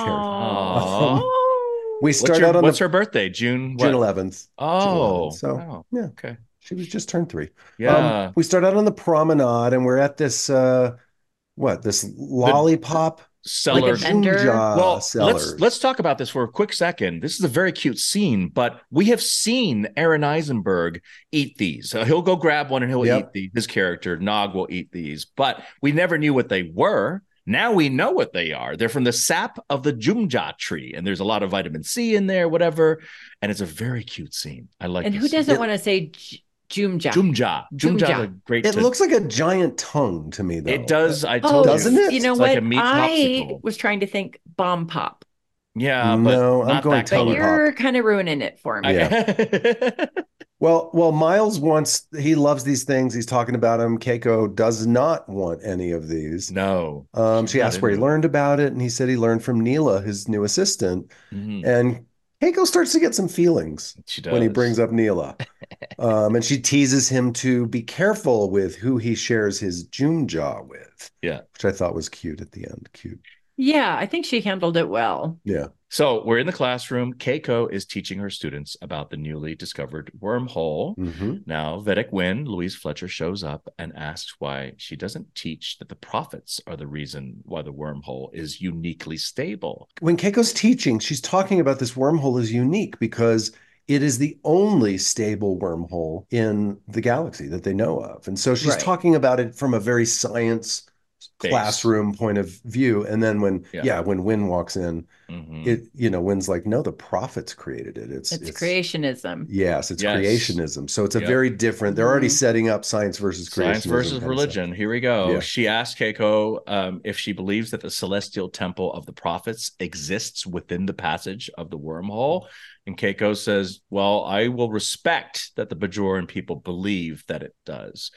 Aw. We What's, start your, out on what's the her birthday? June what? June eleventh. Oh, So, wow. yeah. Okay. She was just turned three. Yeah. Um, we start out on the promenade and we're at this uh what, this lollipop Cellar. Like a vendor? Jumja Well, sellers. let's let's talk about this for a quick second. This is a very cute scene, but we have seen Aaron Eisenberg eat these. Uh, he'll go grab one and he'll Yep. eat these. His character Nog will eat these, but we never knew what they were. Now we know what they are. They're from the sap of the Jumja tree, and there's a lot of vitamin C in there, whatever. And it's a very cute scene. I like. And this who scene. doesn't want to say J- Jumja? Jumja? Jumja, Jumja. is a great. It to- looks like a giant tongue to me, though. It does. I Oh, told Doesn't you. it? You know It's what? like a meat I popsicle. was trying to think bomb pop, Yeah, but No, I'm not going that but tongue color. pop. you're kind of ruining it for me. Yeah. Well, well, Miles wants, he loves these things. He's talking about them. Keiko does not want any of these. No. Um, she's she not asked where he into it. learned about it, and he said he learned from Neela, his new assistant. Mhm. And Keiko starts to get some feelings She does. when he brings up Neela. um, and she teases him to be careful with who he shares his Jumja with. Yeah. Which I thought was cute at the end. Cute. Yeah, I think she handled it well. Yeah. So we're in the classroom. Keiko is teaching her students about the newly discovered wormhole. hmm Now, Vedic Wynn, Louise Fletcher, shows up and asks why she doesn't teach that the prophets are the reason why the wormhole is uniquely stable. When Keiko's teaching, she's talking about this wormhole is unique because it is the only stable wormhole in the galaxy that they know of. And so she's Right. talking about it from a very science Base. classroom point of view. And then when, Yeah. yeah, when Wynn walks in, Mhm. it, you know, Wynn's like, no, the prophets created it. It's, It's, creationism. Yes, it's Yes. creationism. So it's a Yep. very different, they're already Mhm. setting up science versus creationism. Science versus kind of religion. stuff. Here we go. Yeah. She asked Keiko um, if she believes that the celestial temple of the prophets exists within the passage of the wormhole. And Keiko says, well, I will respect that the Bajoran people believe that it does.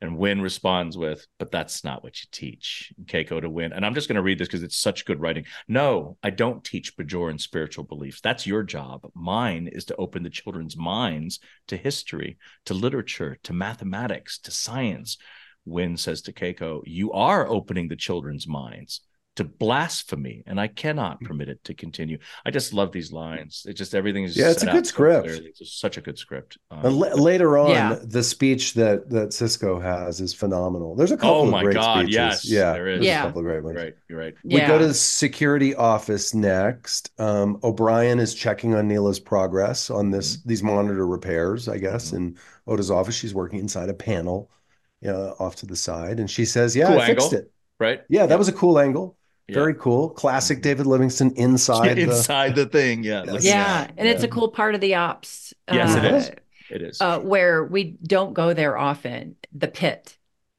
And Win responds with, but that's not what you teach. Keiko to Win. And I'm just going to read this because it's such good writing. No, I don't teach Bajoran spiritual beliefs. That's your job. Mine is to open the children's minds to history, to literature, to mathematics, to science. Win says to Keiko, you are opening the children's minds to blasphemy, and I cannot permit it to continue. I just love these lines. It's just everything is yeah, it's a good script. So it's just such a good script. Um, l- later on, yeah. the speech that that Sisko has is phenomenal. There's a couple oh of my great God, speeches. yes, yeah, there is. there's Yeah. a couple of great ones. Right, you're right. We Yeah. go to the security office next. Um, O'Brien is checking on Neela's progress on this Mm-hmm. these monitor repairs, I guess, Mhm. in Oda's office. She's working inside a panel uh, off to the side, and she says, "Yeah, Cool I fixed angle. it." Right? Yeah, that was a cool angle. Yeah. Very cool. Classic Mhm. David Livingston inside the inside the thing. Yeah. Yes. looking Yeah. at it. And it's Yeah. a cool part of the ops. Yes, it uh, is. It is. Uh, where we don't go there often, the pit.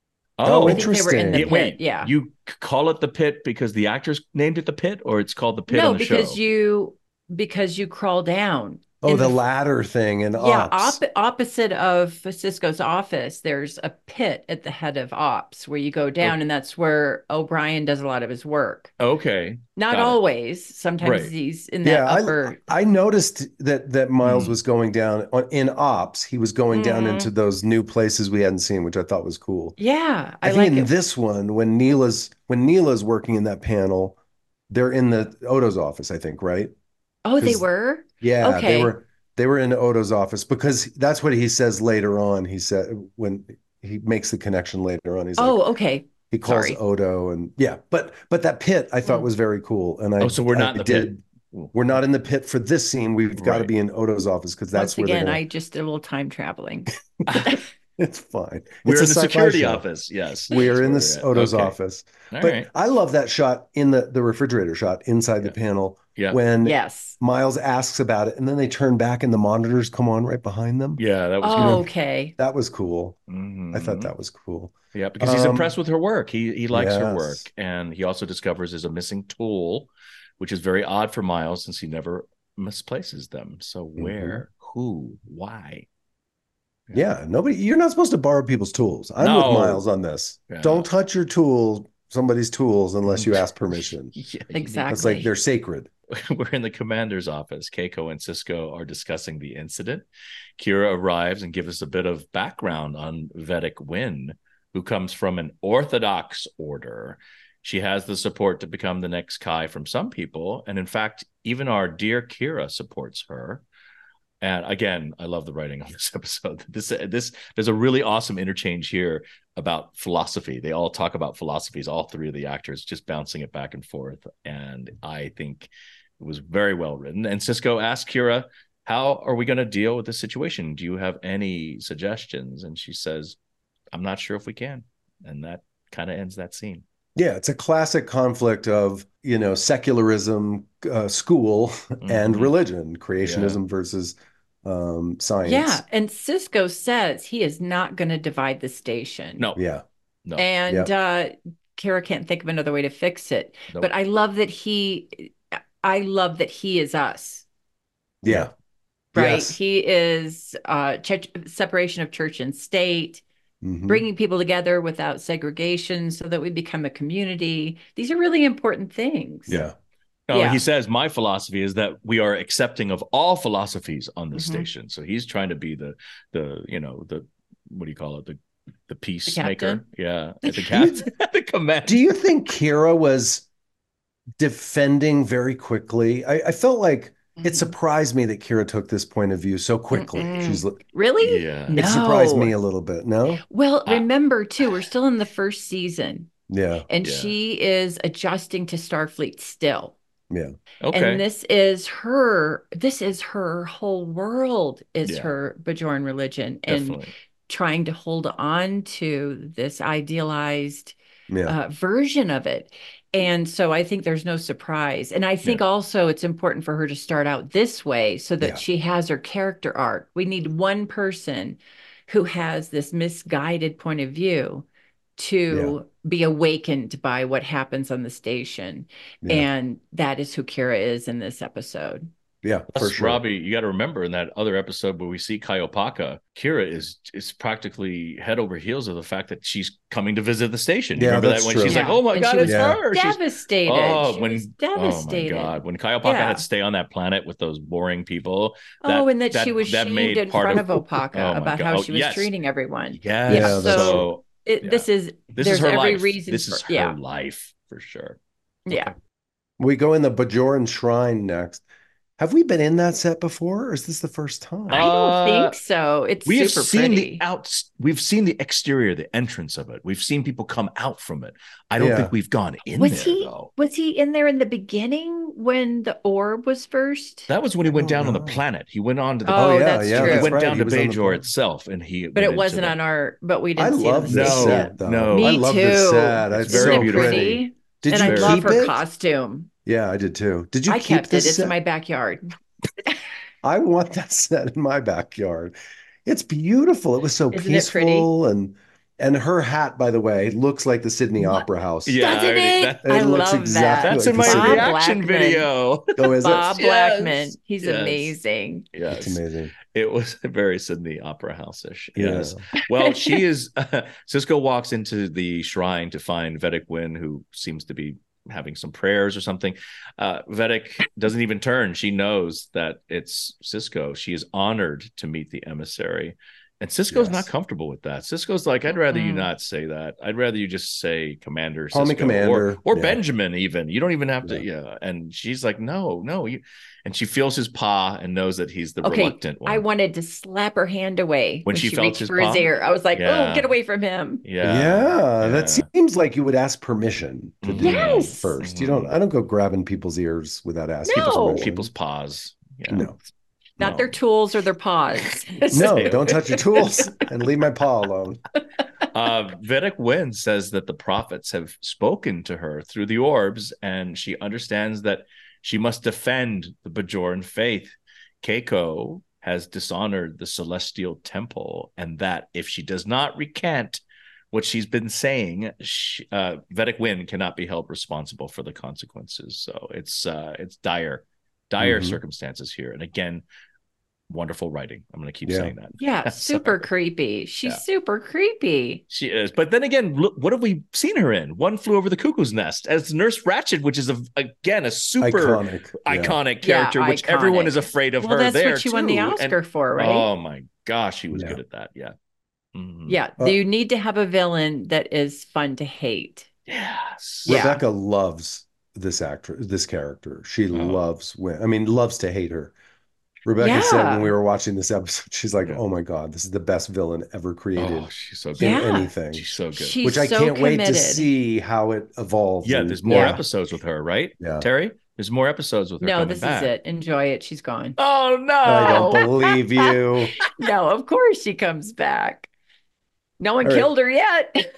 Oh, I think they were in the interesting. pit. wait, Yeah. You c- call it the pit because the actors named it the pit, or it's called the pit No, on the because show? you because you crawl down. Oh, in the f- ladder thing and Yeah, ops. op- opposite of Cisco's office, there's a pit at the head of ops where you go down, and that's where O'Brien does a lot of his work. Okay. Not Got it. always. Sometimes Right. he's in Yeah, that upper. I I noticed that that Miles Mm. was going down on, in ops. He was going down Mhm. into those new places we hadn't seen, which I thought was cool. Yeah, I, I, think like in it. this one, when Neela's when Neela's working in that panel, they're in the Odo's office, I think, right? Oh, they 'cause- were? Yeah, they Okay. were they were in Odo's office because that's what he says later on. He said when he makes the connection later on, he's Oh, like okay. he calls sorry. Odo and yeah, but but that pit I thought Mm. was very cool. And I Oh, so we're not I in the did pit. Ooh. we're not in the pit for this scene. We've got to Right. be in Odo's office because that's Once where again, they're I gonna, just did a little time traveling. it's fine. We're It's in a the sci-fi security show. office. Yes. We're That's in where this we're at. Odo's Okay. office. All But right. I love that shot in the, the refrigerator shot inside the Yeah. panel Yeah. when Yes. Miles asks about it and then they turn back and the monitors come on right behind them. Yeah, that was Oh, good. okay. That was cool. Mhm. I thought that was cool. Yeah, because he's Um, impressed with her work. He he likes her yes. work, and he also discovers there's a missing tool, which is very odd for Miles since he never misplaces them. So Mm-hmm. where, who, why? Yeah, nobody, you're not supposed to borrow people's tools. I'm No. with Miles on this. Yeah. Don't touch your tool, somebody's tools, unless you ask permission. Yeah, you need- Exactly. It's like they're sacred. We're in the commander's office. Keiko and Sisko are discussing the incident. Kira arrives and gives us a bit of background on Vedic Win, who comes from an Orthodox order. She has the support to become the next Kai from some people. And in fact, even our dear Kira supports her. And again, I love the writing on this episode. This, this, there's a really awesome interchange here about philosophy. They all talk about philosophies, all three of the actors, just bouncing it back and forth. And I think it was very well written. And Sisko asked Kira, how are we going to deal with this situation? Do you have any suggestions? And she says, I'm not sure if we can. And that kind of ends that scene. Yeah, it's a classic conflict of, you know, secularism, uh, school, and Mhm. religion, creationism versus um, science. Yeah. And Cisco says he is not going to divide the station. No, Yeah. no. And uh, Kara can't think of another way to fix it. Nope. But I love that he, I love that he is us, Yeah. right? Yes. He is uh, ch- separation of church and state, Mhm. bringing people together without segregation so that we become a community. These are really important things. Yeah. No, Yeah. he says my philosophy is that we are accepting of all philosophies on this Mhm. station. So he's trying to be the the you know the what do you call it the the peacemaker? captain? Yeah, the captain, the command. Do you think Kira was defending very quickly? I, I felt like it Mhm. surprised me that Kira took this point of view so quickly. Mm-mm. She's Really? Yeah. No. it surprised me a little bit. No? Well, Ah. remember too, we're still in the first season, Yeah. and Yeah. she is adjusting to Starfleet still. Yeah. Okay. And this is her, this is her whole world, is Yeah. her Bajoran religion, and Definitely. trying to hold on to this idealized Yeah. uh, version of it. And so I think there's no surprise. And I think also it's important for her to start out this way so that Yeah. she has her character arc. We need one person who has this misguided point of view to be awakened by what happens on the station. Yeah. And that is who Kira is in this episode. Yeah, for Plus, sure. Robbie, you got to remember in that other episode where we see Kaiopaka, Kira is is practically head over heels of the fact that she's coming to visit the station. You Yeah, remember that's that when true. she's like, Yeah. "Oh my And god, she it's was Yeah. her!" She's Devastated. oh she when was oh my devastated. god, when Kaiopaka Yeah. had to stay on that planet with those boring people. Oh, and that, that she was that shamed made in part front of of, Opaka oh my about God. how Oh, she was yes. treating everyone. Yes, Yeah, that's so It, yeah. This is this there's is her every life. reason. This for, is her yeah, life for sure. yeah. We go in the Bajoran Shrine next. Have we been in that set before, or is this the first time? I don't Uh, think so. It's We have super seen pretty. the out. We've seen the exterior, the entrance of it. We've seen people come out from it. I don't Yeah. think we've gone in was there he though. was he in there in the beginning when the orb was first? That was when he went don't down on the know. planet. He went on to the. Oh, yeah, that's yeah, true. he that's went right. down He to was on the Bajor planet. itself, and he. But it wasn't on our. But we I didn't see love it on this stage No, yet. set, though. no. Me I love too. this set. It's It's, very Isn't so it beautiful. pretty? Did and you I keep love her it? costume. Yeah, I did too. Did you I keep kept this it. It's set? in my backyard. I want that set in my backyard. It's beautiful. It was so Isn't it pretty? peaceful, and and her hat, by the way, looks like the Sydney What? Opera House. Yeah, I Doesn't already- it? that- It I looks love exactly that. That's like in the my Sydney Bob Opera. reaction Blackman. video. Oh, is it? Bob Yes. Blackman. He's Yes. amazing. It's Yes, amazing. it was very Sydney Opera House-ish. Yeah. Yes. Well, she is. Uh, Cisco walks into the shrine to find Vedic Wynn, who seems to be having some prayers or something. Uh, Vedic doesn't even turn. She knows that it's Cisco. She is honored to meet the emissary. And Cisco's Yes. not comfortable with that. Cisco's like, I'd rather you Mm. not say that. I'd rather you just say Commander Call me Cisco Commander. or, or Yeah. Benjamin even. You don't even have to. Yeah. Yeah. And she's like, no, no. You. And she feels his paw and knows that he's the Okay, reluctant one. I wanted to slap her hand away When she felt reached his for his paw? ear. I was like, Yeah. "Oh, get away from him!" yeah. Yeah, that yeah. seems like you would ask permission to do Yes. that first. You don't. I don't go grabbing people's ears without asking No. permission. People's paws. Yeah. No, Not No. their tools or their paws. no, don't touch your tools and leave my paw alone. uh, Vedic Wynn says that the prophets have spoken to her through the orbs, and she understands that she must defend the Bajoran faith. Keiko has dishonored the celestial temple, and that if she does not recant what she's been saying, she, uh, Vedic Wynn cannot be held responsible for the consequences. So it's uh, it's dire, dire Mhm. circumstances here. And again, wonderful writing. I'm going to keep Yeah. saying that. Yeah, super Sorry. creepy. She's Yeah. super creepy. She is. But then again, look, what have we seen her in? One Flew Over the Cuckoo's Nest as Nurse Ratched, which is, a, again, a super Iconic. Yeah. iconic Yeah, character, which everyone iconic. is afraid of Well, her that's there, what she won the too. And- Oscar for, right? Oh, my gosh, she was Yeah. good at that. Yeah. Mhm. Yeah, Uh, you need to have a villain that is fun to hate. Yes. Yeah. Rebecca loves this actor, this character. She Oh. loves Wynn. I mean, loves to hate her. Rebecca said Yeah. when we were watching this episode, she's like, Yeah. "Oh my God, this is the best villain ever created Oh, she's so good. in Yeah. anything." She's so good. She's Which I so can't wait to committed. see how it evolves. yeah, and- there's more Yeah. episodes with her, right? Yeah. Terry? There's more episodes with her No, coming this back. is it. Enjoy it. She's gone. Oh, no. I don't believe you. No, of course she comes back. No one All right. killed her yet.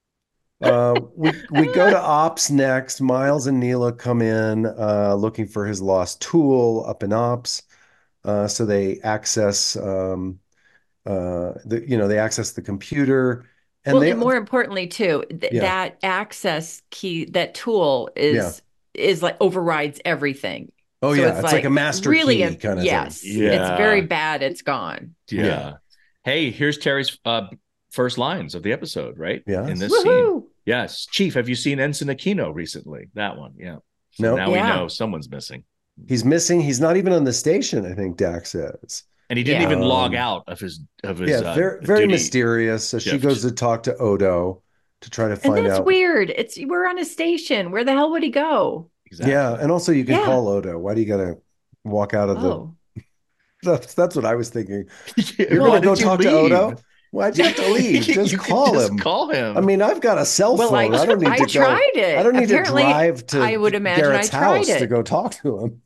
Uh, we we go to Ops next. Miles and Neela come in uh, looking for his lost tool up in Ops. Uh, so they access um, uh, the you know they access the computer and well, they and more importantly, too, th- Yeah. that access key, that tool is is like overrides everything. oh So yeah, it's, like, a master really key a- kind of yes, thing. Yeah. it's very bad. It's gone. Yeah. Yeah. Hey, here's Terry's uh, first lines of the episode, right? Yes. In this scene. Woohoo! Yes. Chief, have you seen Ensign Aquino recently? That one. Yeah. So No. now Yeah. we know someone's missing. He's missing. He's not even on the station. I think Dax says. And he didn't Yeah. even log Um, out of his of his Yeah, uh, very very duty. mysterious. So she shift. goes to talk to Odo to try to And find that's out. weird. It's we're on a station. Where the hell would he go? Exactly. Yeah, and also you can Yeah. call Odo. Why do you gotta walk out of the? Oh, That's that's what I was thinking. Yeah, You're why gonna go did you talk to leave? Odo? Why'd you have to leave? Just You could call just him. Call him. I mean, I've got a cell well, phone. I, I, don't need I to go. tried it. I don't need Apparently, to drive to I would imagine Garrett's I tried house it. to go talk to him.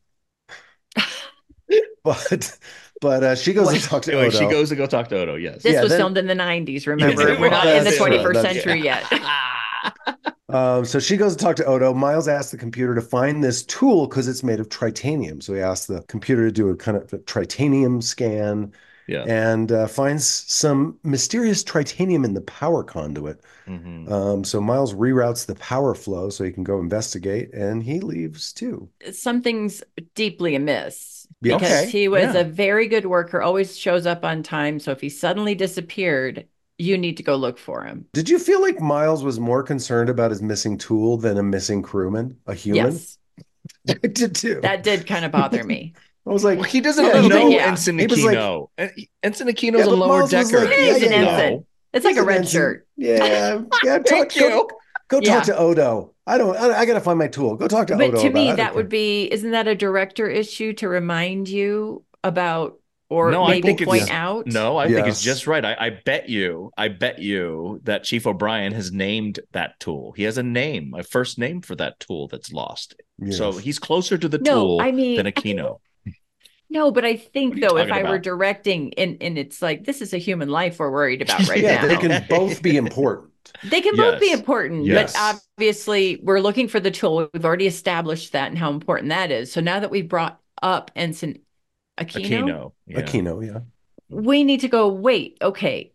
But but uh, she goes to What? talk to anyway, Odo. she goes to go talk to Odo. Yes. This Yeah, was then- filmed in the nineties, remember? it We're not in the was. twenty-first That's century yet. Um, so she goes to talk to Odo. Miles asks the computer to find this tool because it's made of titanium. So he asks the computer to do a kind of a titanium scan Yeah. and uh, finds some mysterious titanium in the power conduit. Mhm. Um, so Miles reroutes the power flow so he can go investigate, and he leaves too. Something's deeply amiss. Yes. because Okay, he was yeah. a very good worker, always shows up on time. So if he suddenly disappeared, you need to go look for him. Did you feel like Miles was more concerned about his missing tool than a missing crewman, a human? Yes, I did too. that did kind of bother me. I was like, Well, he A doesn't little bit, know yeah. Ensign He was like- Aquino. And he- Ensign Aquino's Yeah, a but lower Miles was decker. like, Yeah, he's yeah, an yeah, ensign. No. It's like He's a an red ensign. shirt. Yeah, yeah. Talk, Thank go, you. go talk Yeah. to Odo. I don't. I, I gotta find my tool. Go talk to But Odo. to about it. I me, don't that care. would be, isn't that a director issue to remind you about, or No, I maybe think it's- point Yeah. out? No, I think it's Yes. just right. I, I bet you, I bet you that Chief O'Brien has named that tool. He has a name, a first name for that tool that's lost. Yes. So he's closer to the No, tool I mean- than Aquino. No, but I think What are you though, if talking I were about? directing and, and it's like, this is a human life we're worried about right yeah, now. they can both be important. They can both be Yes. important, Yes. but obviously we're looking for the tool. We've already established that and how important that is. So now that we've brought up Ensign Aquino, Aquino. Yeah. Aquino, yeah. we need to go, wait, okay.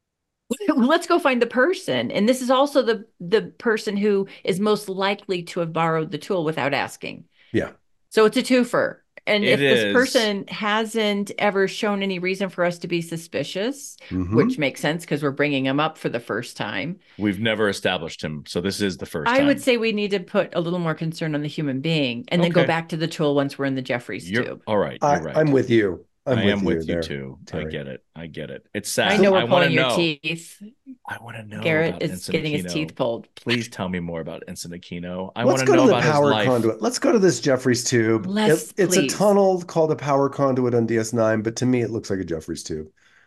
Let's go find the person. And this is also the the person who is most likely to have borrowed the tool without asking. Yeah. So it's a twofer. And It if this is. person hasn't ever shown any reason for us to be suspicious, Mhm. which makes sense because we're bringing him up for the first time, We've never established him. So this is the first I time. would say we need to put a little more concern on the human being and then go Okay. back to the tool once we're in the Jeffries You're tube. all right. You're I, right. I'm with you. I'm I with am you with you there, too. I Terry. get it. I get it. It's sad. I know we're I wanna pulling your know. teeth. I want to know. Garrett about is Ensign getting his Aquino. teeth pulled. Please tell me more about Ensign Aquino. I Let's want to go know to the about his power life. conduit. Let's go to this Jeffries tube. Let's, It- it's a please. tunnel called a power conduit on D S nine, but to me it looks like a Jeffries tube.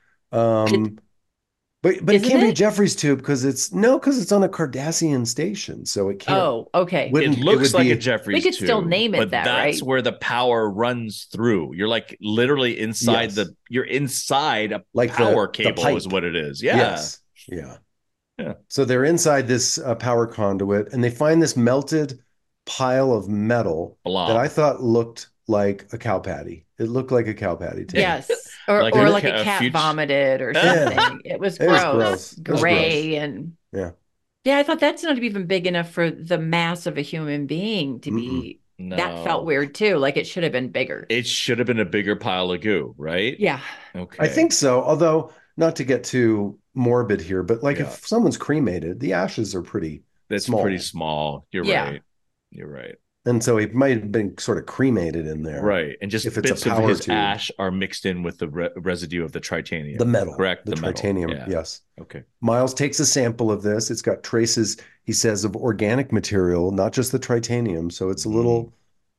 Um, but but it Isn't can't be a it? Jeffries tube because it's no, because it's on a Cardassian station, so it can't. Oh, okay. Would- It Wouldn't- it looks would like be- a Jeffries We could still tube, name it but that, that's right? where the power runs through. You're like literally inside Yes. the. You're inside a Like the- power the cable, is pipe. what it is. Yeah. Yes. Yeah. Yeah. So they're inside this uh, power conduit, and they find this melted pile of metal Blob. that I thought looked like a cow patty. It looked like a cow patty to me. Yes. Or Like or a like ca- a a cat future- vomited or Yeah. something. It was It was gross. gross. It was Gray and Yeah. yeah, I thought that's not even big enough for the mass of a human being to be. No. That felt weird too. Like it should have been bigger. It should have been a bigger pile of goo, right? Yeah. Okay. I think so. Although not to get too morbid here, but like Yeah. if someone's cremated, the ashes are pretty, that's small. pretty small. You're Yeah. right. You're right. and so he might have been sort of cremated in there. Right. And just If it's a bits of power his tube. ash are mixed in with the re- residue of the tritanium. The metal. Correct. The, metal. titanium. Yeah. Yes. Okay. Miles takes a sample of this. It's got traces, he says, of organic material, not just the tritanium. So it's a little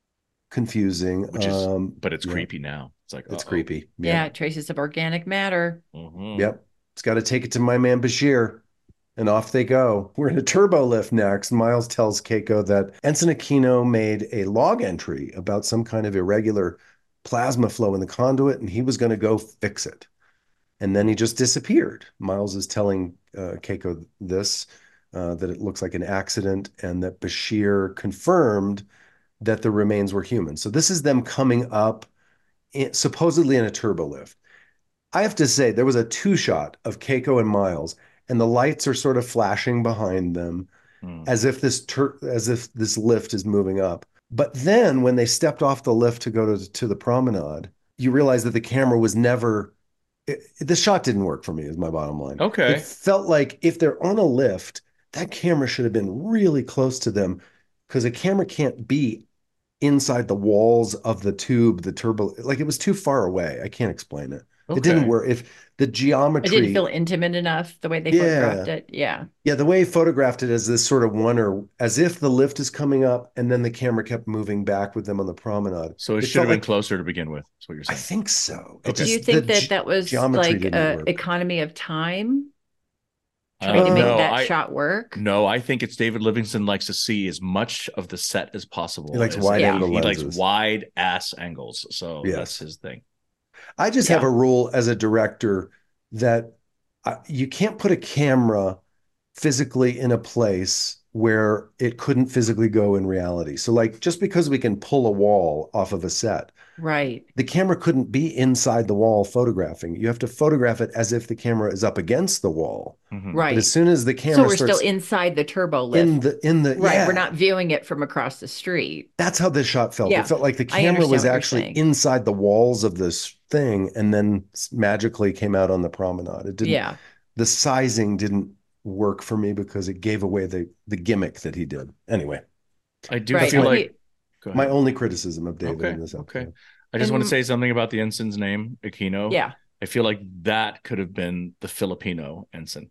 confusing. Mm-hmm. Which is, um, but it's yeah. creepy now. It's like, It's uh-oh. creepy. Yeah. Traces of organic matter. Mhm. Yep. It's got to take it to my man Bashir. And off they go. We're in a turbo lift next. Miles tells Keiko that Ensign Aquino made a log entry about some kind of irregular plasma flow in the conduit, and he was going to go fix it. And then he just disappeared. Miles is telling uh, Keiko this, uh, that it looks like an accident, and that Bashir confirmed that the remains were human. So this is them coming up in, supposedly in a turbo lift. I have to say, there was a two shot of Keiko and Miles, and the lights are sort of flashing behind them Hmm. as if this tur- as if this lift is moving up. But then when they stepped off the lift to go to, to the promenade, you realize that the camera was never it, the shot didn't work for me, is my bottom line. Okay. It felt like if they're on a lift, that camera should have been really close to them, because a camera can't be inside the walls of the tube, the turbo, like it was too far away. I can't explain it. It didn't Okay. work. If the It geometry, didn't feel intimate enough the way they Yeah. photographed it. Yeah. yeah, the way he photographed it as this sort of wonder, as if the lift is coming up, and then the camera kept moving back with them on the promenade. So it, It should felt have been like- close to begin with. That's what you're I saying. think so. It Okay. Do you just- think the that ge- that was geometry like didn't a work. economy of time Uh, trying to make no, that I- shot work? No, I think it's David Livingston likes to see as much of the set as possible. He likes As- wide Yeah. angle He likes lenses. wide ass angles. So Yes. that's his thing. I just Yeah. have a rule as a director that I, you can't put a camera physically in a place where it couldn't physically go in reality. So like just because we can pull a wall off of a set, Right. the camera couldn't be inside the wall photographing. You have to photograph it as if the camera is up against the wall. Mhm. Right. But as soon as the camera So we're starts still inside the turbo lift. in the in the right. yeah, We're not viewing it from across the street. that's how this shot felt. Yeah, It felt like the I camera understand was what you're actually saying. inside the walls of this thing and then magically came out on the promenade. It didn't Yeah. the sizing didn't work for me because it gave away the the gimmick that he did. Anyway, I do Right. feel Well, like he- go my ahead. only criticism of David Okay, in this episode. okay. I just want to And- say something about the ensign's name, Aquino. Yeah. I feel like that could have been the Filipino ensign.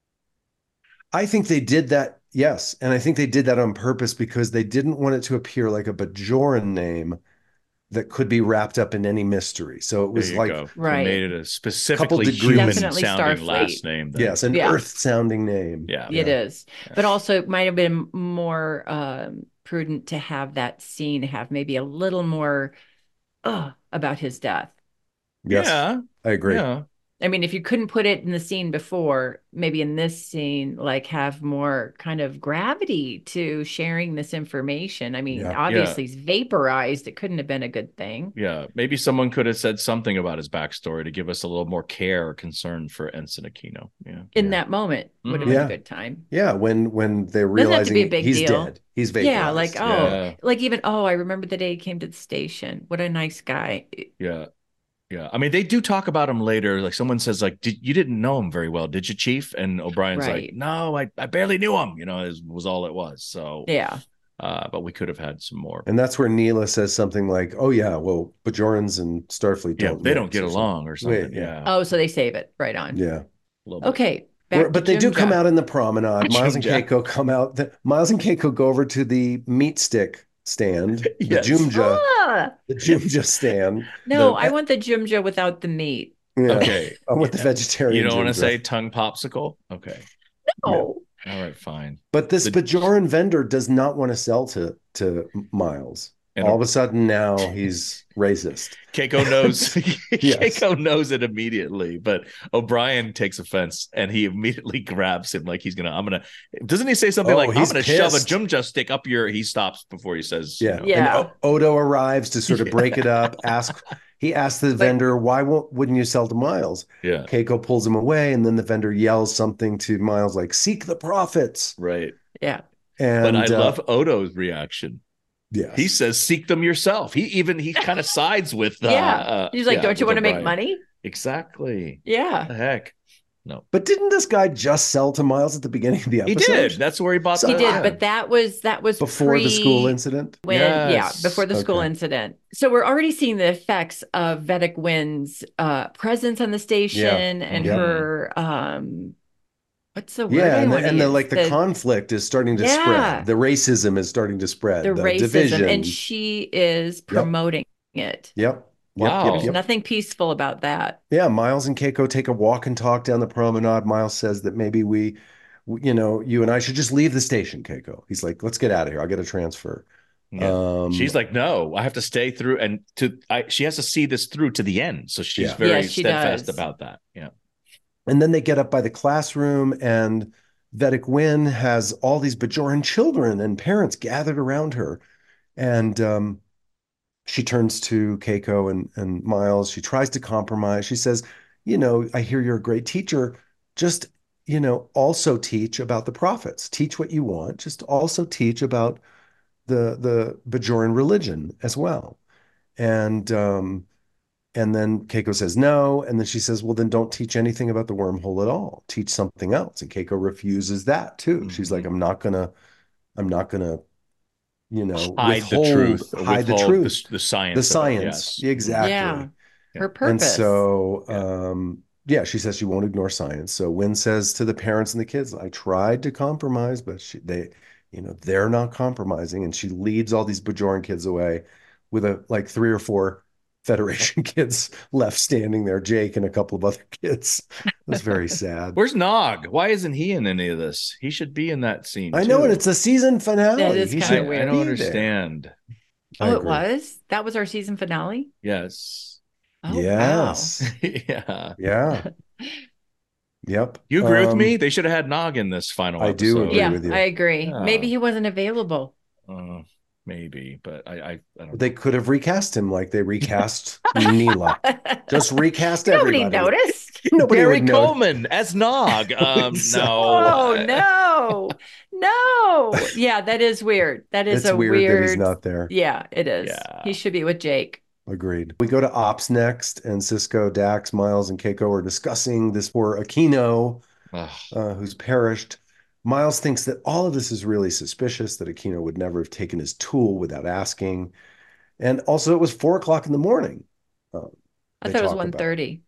I think they did that, yes. And I think they did that on purpose because they didn't want it to appear like a Bajoran name that could be wrapped up in any mystery. So it There was you like, go. They Right. made it a specifically degrees. human Definitely sounding Starfleet. last name. then. yes, an Yeah. earth sounding name. Yeah. It Yeah. is. But also it might have been more um, prudent to have that scene have maybe a little more uh, about his death. Yes, Yeah. I agree. Yeah. I mean, if you couldn't put it in the scene before, maybe in this scene, like have more kind of gravity to sharing this information. I mean, Yeah. obviously he's vaporized. It couldn't have been a good thing. Yeah. Maybe someone could have said something about his backstory to give us a little more care or concern for Ensign Aquino. Yeah. In Yeah. that moment would have Mhm. been Yeah. a good time. Yeah, when when they're Doesn't have to realizing be a big he's deal. dead. He's vaporized. Yeah, like, oh, Yeah. like even, oh, I remember the day he came to the station. What a nice guy. Yeah. Yeah. I mean, they do talk about him later. Like someone says, like, did you didn't know him very well, did you, Chief? And O'Brien's Right. like, no, I, I barely knew him, you know, is was all it was. So Yeah. uh, but we could have had some more. And that's where Neela says something like, "Oh yeah, well, Bajorans and Starfleet Yeah, don't they mix don't get or along or something. Wait, yeah. yeah. Oh, so they save it right on. something." Yeah. A little bit. Okay. Back Where- to but they do Jim come Jack. out in the promenade. Miles and Jim Jack. Keiko come out. The, Miles and Keiko go over to the meat stick stand, the Yes. Jumja, Ah, the Jumja stand. no, The- I want the Jumja without the meat. Yeah, Okay. I want the Yeah. vegetarian. You don't want to Jumja. say tongue popsicle? Okay. Oh, All right, fine. But this the- Bajoran vendor does not want to sell to to Miles. And All of a sudden now he's racist. Keiko knows Yes. Keiko knows it immediately, but O'Brien takes offense and he immediately grabs him like he's gonna I'm gonna doesn't he say something Oh, like I'm he's gonna shove a pissed. Jumja stick up your he stops before he says you Yeah. know, Yeah. And o- Odo arrives to sort of break it up. Ask he asks the vendor, why won't wouldn't you sell to Miles? yeah, Keiko pulls him away, and then the vendor yells something to Miles like, seek the profits. right. yeah. And But I uh, love Odo's reaction. yes. He says seek them yourself. He even he kind of sides with uh, Yeah. uh, He's like, yeah, don't you with want to make O'Brien. money? Exactly. Yeah. What the heck? No. But didn't this guy just sell to Miles at the beginning of the He episode? did. That's where he bought So- the He did, Yeah. but that was that was Before the pre- school incident? when Yes. yeah, before the school Okay. incident. So we're already seeing the effects of Vedic Wynn's uh presence on the station and Yeah. her um what's the word? Yeah, I and, the, wanna and the use? like the, conflict is starting to Yeah. spread. The racism is starting to spread. the The, racism, division. and she is promoting it. Yep. Yep, Wow. yep, There's yep. nothing peaceful about that. Yeah, Miles and Keiko take a walk and talk down the promenade. Miles says that maybe we, we- you know, you and I should just leave the station, Keiko. He's like, let's get out of here. I'll get a transfer. Yeah. Um, She's like, no, I have to stay through, and to I, she has to see this through to the end. So she's Yeah. very Yes, she steadfast does. about that. Yeah, and then they get up by the classroom, and Vedic Wynn has all these Bajoran children and parents gathered around her. And um, she turns to Keiko and, and Miles. She tries to compromise. She says, you know, I hear you're a great teacher. Just, you know, also teach about the prophets. Teach what you want. Just also teach about the the Bajoran religion as well. And um, and then Keiko says no. And then she says, well, then don't teach anything about the wormhole at all. Teach something else. And Keiko refuses that too. She's like, I'm not gonna, I'm not gonna, you know, hide the withhold- truth, or hide the withhold truth, the, the science, the of it, science. yes. Exactly. Yeah. Her And purpose. so, Yeah. um, yeah, she says she won't ignore science. So Wynn says to the parents and the kids, I tried to compromise, but she, they, you know, they're not compromising. And she leads all these Bajoran kids away with a like three or four Federation kids left standing there, Jake and a couple of other kids. It was very sad. Where's Nog? Why isn't he in any of this? He should be in that scene. I know, too. and it's a season finale. That is He kinda should I, weird. I don't be there. understand. I oh, it agree. was? That was our season finale? Yes. Oh, Yes. yeah. Yeah. Yep. You agree with Um, me? They should have had Nog in this final I do episode. agree Yeah, with you. I agree. Yeah. Maybe he wasn't available. Uh, maybe, but I, I, I don't They know. could have recast him like they recast Neela. Just recast Nobody everybody. noticed. Nobody Gary would know. Coleman as Nog. Um, Exactly. no. Oh, no. No. Yeah, that is weird. That is It's a weird, weird. that he's not there. Yeah, it is. Yeah. He should be with Jake. Agreed. We go to Ops next, and Cisco, Dax, Miles, and Keiko are discussing this poor Aquino, Ugh. uh, who's perished. Miles thinks that all of this is really suspicious, that Aquino would never have taken his tool without asking. And also, it was four o'clock in the morning. Uh, I they thought it was talk one about. thirty.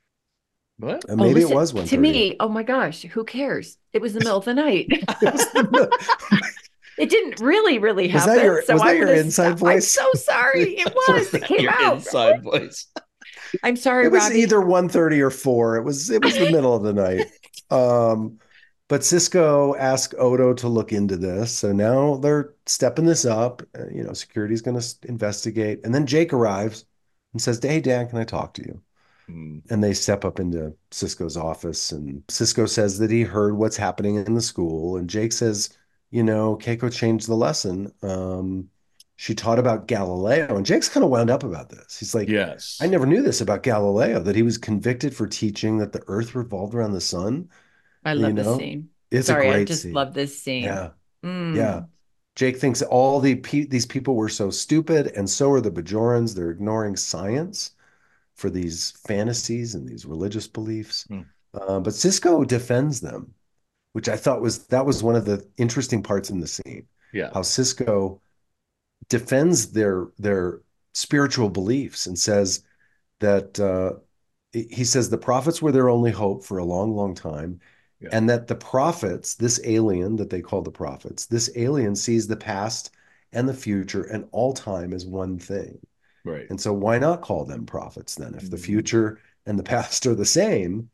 What? And maybe listen, it was one to thirty. me, oh my gosh, who cares? It was the middle of the night. It was the- It didn't really, really Was that happen. your- so was that I your would've inside stopped. I'm voice? so sorry. It was. It came Your out. inside voice. I'm sorry, It was Robbie. either one thirty or four. It was it was the middle of the night. Um, but Cisco asked Odo to look into this. So now they're stepping this up. Uh, you know, security's going to investigate. And then Jake arrives and says, "Hey, Dan, can I talk to you?" Hmm. And they step up into Cisco's office. And Cisco says that he heard what's happening in the school. And Jake says, you know, Keiko changed the lesson. Um, she taught about Galileo. And Jake's kind of wound up about this. He's like, Yes. I never knew this about Galileo, that he was convicted for teaching that the earth revolved around the sun. I you love this know, scene. It's Sorry, a great I just scene. love this scene. Yeah. Mm. Yeah. Jake thinks all the pe- these people were so stupid, and so are the Bajorans. They're ignoring science for these fantasies and these religious beliefs. Hmm. Uh, but Cisco defends them, which I thought was that was one of the interesting parts in the scene. Yeah. How Cisco defends their their spiritual beliefs and says that uh, he says the prophets were their only hope for a long, long time. Yeah. And that the prophets, this alien that they call the prophets, this alien sees the past and the future and all time as one thing. Right. And so why not call them prophets then? If the Mhm. future and the past are the same,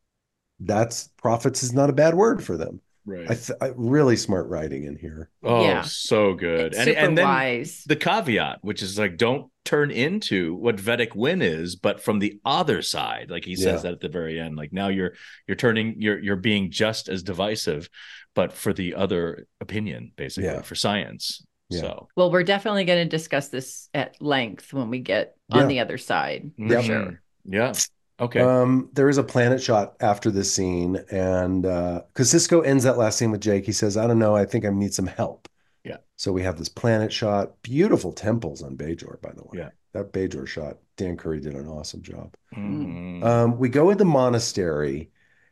that's prophets is not a bad word for them. Right. I, th- I really smart writing in here. Oh, Yeah. so good. It's And super and then wise. the caveat, which is like, don't turn into what Vedic Win is, but from the other side. Like he says Yeah. that at the very end. Like now you're you're turning you're you're being just as divisive, but for the other opinion, basically, Yeah. for science. Yeah. So Well, we're definitely going to discuss this at length when we get Yeah. on the other side, for Mhm. sure. Yeah. Okay. Um, there is a planet shot after this scene, and uh, because Cisco ends that last scene with Jake, he says, "I don't know, I think I need some help." Yeah. So we have this planet shot, beautiful temples on Bajor, by the way. Yeah. That Bajor shot, Dan Curry did an awesome job. Mhm. Um, we go in the monastery,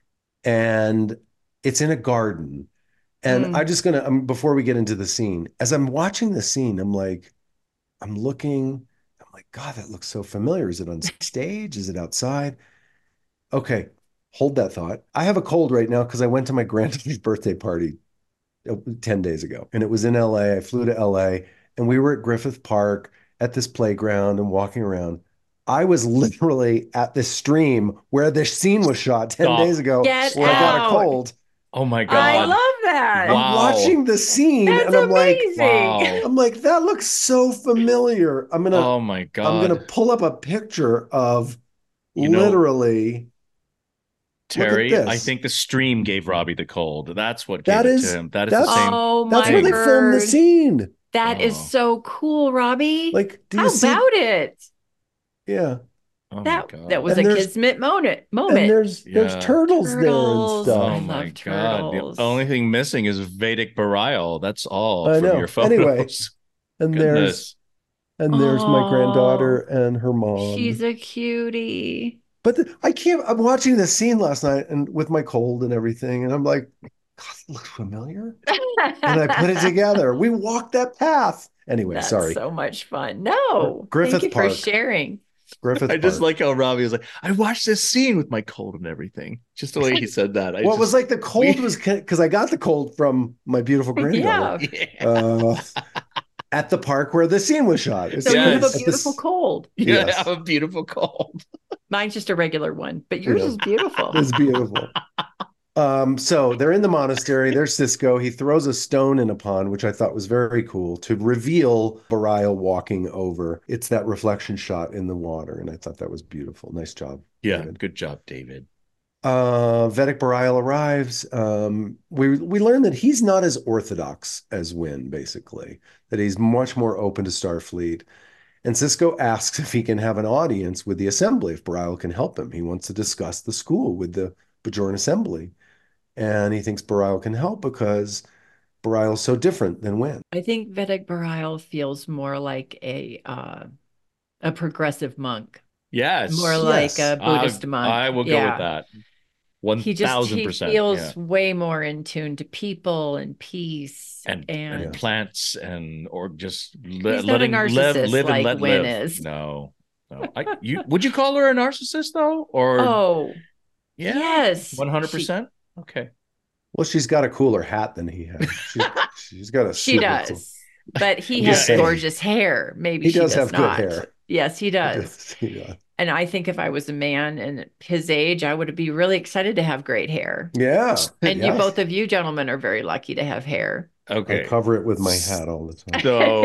and it's in a garden. And Mm. I'm just gonna, um, before we get into the scene, as I'm watching the scene, I'm like, I'm looking, I'm like, God, that looks so familiar. Is it on stage? Is it outside? Okay, hold that thought. I have a cold right now because I went to my granddaughter's birthday party uh, ten days ago, and it was in L A. I flew to L A, and we were at Griffith Park at this playground and walking around. I was literally at this stream where this scene was shot ten Stop. days ago, Get where I got a out. cold. Oh my I God. love that. Wow. I'm watching the scene, That's and I'm like, amazing. Wow. I'm like, that looks so familiar. I'm gonna, Oh my God. I'm gonna pull up a picture of You know- literally. Terry, this. I think the stream gave Robbie the cold. That's what That gave it is- to him. That is the that's- same. Oh That's my where they filmed the word. scene. That is Oh. so cool, Robbie. Like, do you How see? about it? Yeah, Oh my That God. that was And a there's- kismet moment. and Moment. there's there's Yeah. turtles, there and Turtles. Oh I stuff. love my God. turtles. The only thing missing is Vedic Burial. That's all I from know. your photos. Anyway, And there's Goodness. and there's my Oh, granddaughter and her mom. She's a cutie. But the, I can't. I'm watching this scene last night and with my cold and everything, and I'm like, God, it looks familiar. And I put it together. We walked that path. Anyway, That's sorry. so much fun. No, Griffith thank you Park. for sharing. Griffith I just Park. like how Robbie was like, I watched this scene with my cold and everything. Just the way he said that. I Well, it was just- like the cold we- was because I got the cold from my beautiful granddaughter Yeah. Yeah. uh, at the park where the scene was shot. It's So you have Yes. a at the beautiful s- cold. Yeah, Yes. I have a beautiful cold. Mine's just a regular one, but yours Yeah. is beautiful. It's beautiful. Um, so they're in the monastery. There's Cisco. He throws a stone in a pond, which I thought was very cool to reveal Barial walking over. It's that reflection shot in the water, and I thought that was beautiful. Nice job. Yeah, David. good job, David. Uh, Vedic Bareil arrives. Um, we we learn that he's not as orthodox as Wynn, basically, that he's much more open to Starfleet. And Sisko asks if he can have an audience with the assembly, if Bareil can help him. He wants to discuss the school with the Bajoran assembly. And he thinks Bareil can help because Bareil's so different than Wynn. I think Vedic Bareil feels more like a uh, a progressive monk, Yes. more like Yes. a Buddhist I, monk. I will go Yeah. with that. One He just thousand he percent. feels Yeah. way more in tune to people and peace And, and, and plants and or just li- He's not a letting live, narcissist live and like let Wynn live. is. No, no. I, you would you call her a narcissist though, or oh yeah, yes, one hundred she percent. Okay. Well, she's got a cooler hat than he has. She's, she's got a she super cool. does, but he I'm has just saying. gorgeous hair. Maybe He she does does have good not. hair. Yes, he He does. does. He does. And I think if I was a man and his age, I would be really excited to have great hair. Yeah. And yeah. you, both of you gentlemen, are very lucky to have hair. I Okay. cover it with my hat all the time.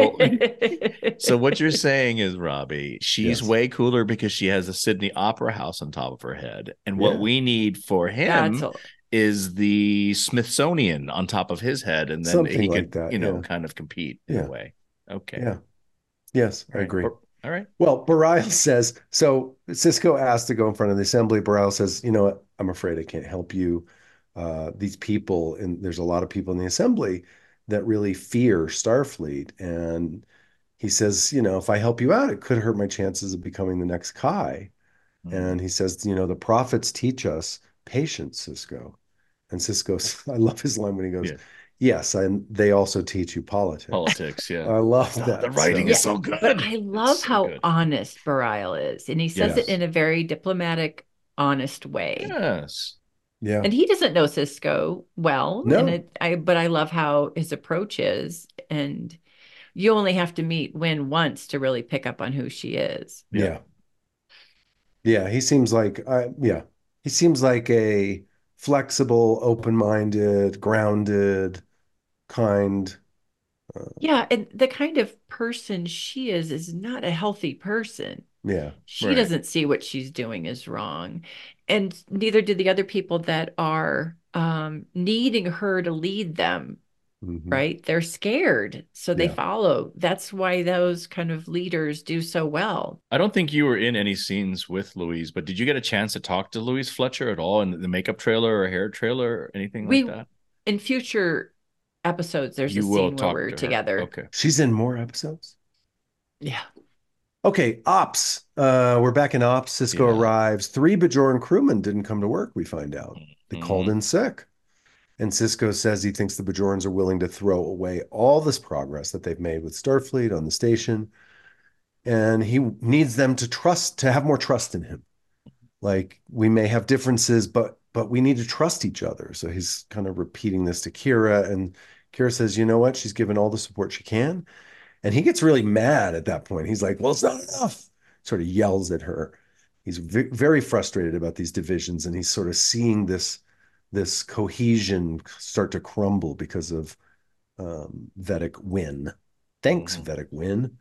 So, so what you're saying is, Robbie, she's Yes. way cooler because she has the Sydney Opera House on top of her head, and what Yeah. we need for him That's a- is the Smithsonian on top of his head, and then Something he like could, that, you know, yeah. kind of compete in Yeah. a way. Okay. Yeah. Yes, I All right. agree. Or- All right. Well, Bareil says, so Sisko asked to go in front of the assembly. Bareil says, you know what? I'm afraid I can't help you. Uh, these people, and there's a lot of people in the assembly that really fear Starfleet. And he says, you know, if I help you out, it could hurt my chances of becoming the next Kai. Mhm. And he says, you know, the prophets teach us patience, Sisko. And Sisko, I love his line when he goes, Yeah. yes, and they also teach you politics. Politics. Yeah. I love Oh, that. the writing so- is so good. But I It's love so how good. honest Bareil is. And he says it Yes. in a very diplomatic, honest way. Yes. Yeah. And he doesn't know Cisco well. No. And it, I, but I love how his approach is. And you only have to meet Wynn once to really pick up on who she is. Yeah. Yeah. Yeah, he seems like uh, yeah. He seems like a flexible, open-minded, grounded, kind. Yeah. And the kind of person she is, is not a healthy person. Yeah. She Right. doesn't see what she's doing is wrong. And neither do the other people that are um, needing her to lead them, Mhm. right? They're scared. So they Yeah. follow. That's why those kind of leaders do so well. I don't think you were in any scenes with Louise, but did you get a chance to talk to Louise Fletcher at all in the makeup trailer or hair trailer or anything We- like that? In future episodes, there's You a will scene where talk we're to her. together. Okay. She's in more episodes. Yeah. Okay, Ops. Uh, we're back in Ops. Cisco Yeah. arrives. Three Bajoran crewmen didn't come to work, we find out. They called Mhm. in sick. And Cisco says he thinks the Bajorans are willing to throw away all this progress that they've made with Starfleet on the station. And he needs them to trust, to have more trust in him. Like, we may have differences, but but we need to trust each other. So he's kind of repeating this to Kira. And Kira says, you know what? She's given all the support she can. And he gets really mad at that point. He's like, well, it's not enough. Sort of yells at her. He's v- very frustrated about these divisions. And he's sort of seeing this, this cohesion start to crumble because of um, Vedic Wynn. Thanks, Mhm. Vedic Wynn.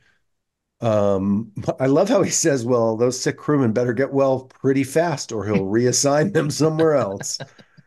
Um, I love how he says, well, those sick crewmen better get well pretty fast or he'll reassign them somewhere else.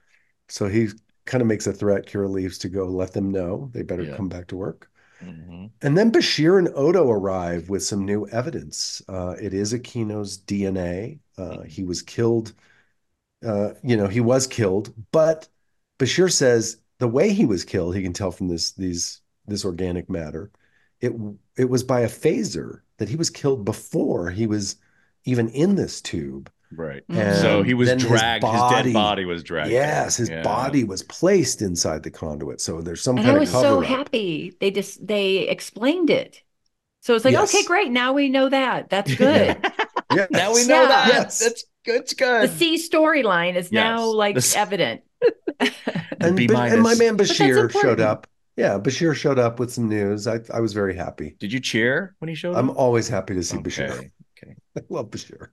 So he kind of makes a threat. Kira leaves to go let them know they better Yeah. come back to work. Mhm. And then Bashir and Odo arrive with some new evidence. Uh, it is Aquino's D N A. Uh, he was killed. Uh, you know, he was killed, but Bashir says the way he was killed, he can tell from this these this organic matter. It it was by a phaser, that he was killed before he was even in this tube. Right. And So he was then his dragged. His, body- dead body was dragged. Yes, there. his Yeah. body was placed inside the conduit. So there's some And kind I of was cover so up. happy. They just they explained it. So it's like, Yes. okay, great. Now we know that. That's good. Yes. Now we know Yeah. that. Yes. That's good. It's The good. C storyline is now Yes. like This- evident. And, B but- and my minus. man that's Bashir showed important. up. Yeah, Bashir showed up with some news. I I was very happy. Did you cheer when he showed I'm up? always happy to see Bashir. Okay. Okay. I love Bashir.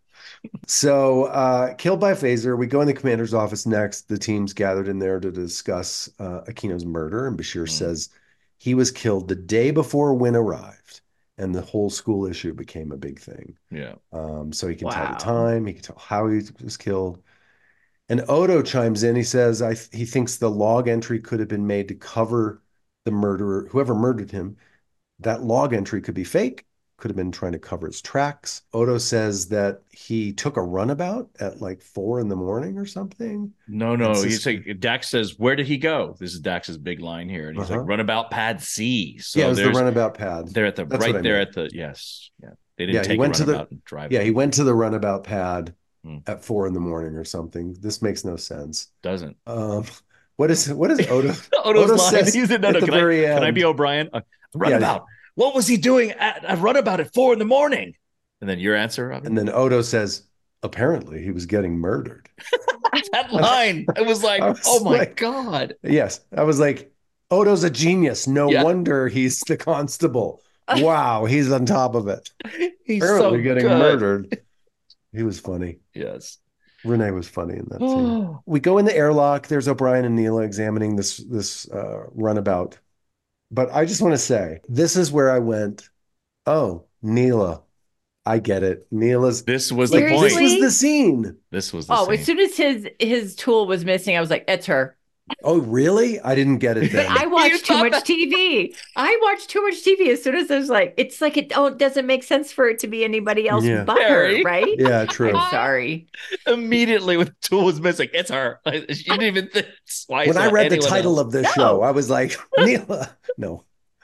So, uh, killed by phaser. We go in the commander's office next. The team's gathered in there to discuss uh, Aquino's murder. And Bashir Mm. says he was killed the day before Wynn arrived. And the whole school issue became a big thing. Yeah. Um, so he can tell the Wow. time, he can tell how he was killed. And Odo chimes in. He says I he thinks the log entry could have been made to cover the murderer, whoever murdered him. That log entry could be fake, could have been trying to cover his tracks. Odo says that he took a runabout at like four in the morning or something. No, no. And He's sis- like, Dax says, where did he go? This is Dax's big line here. And he's Uh-huh. like, runabout pad C. So yeah, it was the there's runabout pad. they're at the That's what I right there meant. at the yes. Yeah. They didn't Yeah, he take a went to the- runabout and drive. Yeah, it. he went to the runabout pad Hmm. at four in the morning or something. This makes no sense. Doesn't. Um, what is what is Odo? Odo's Odo line. says He's in, no, at no, the can, I, very can I end. be O'Brien? A runabout. What was he doing at a runabout at four in the morning? And then your answer, Robbie? And then Odo says, apparently he was getting murdered. That line. It was like, I was oh my like- God. Yes, I was like, Odo's a genius. No Yeah. wonder he's the constable. Wow, he's on top of it. He's Apparently so getting good. murdered. He was funny. Yes. Renee was funny in that scene. We go in the airlock. There's O'Brien and Neela examining this this uh, runabout. But I just want to say, this is where I went, oh, Neela, I get it. Neela's This was like, the this point. was the scene. This was the Oh, scene. as soon as his his tool was missing, I was like, it's her. Oh, really? I didn't get it then. I You watch too thought much that- T V. I watch too much T V. As soon as I was like, it's like it oh, it doesn't make sense for it to be anybody else Yeah. but Harry. her, right? Yeah, true. I'm sorry. Immediately when the tool was missing, it's her. She didn't even think twice. When I about read the anyone title else. of this No. show, I was like, Neela, no.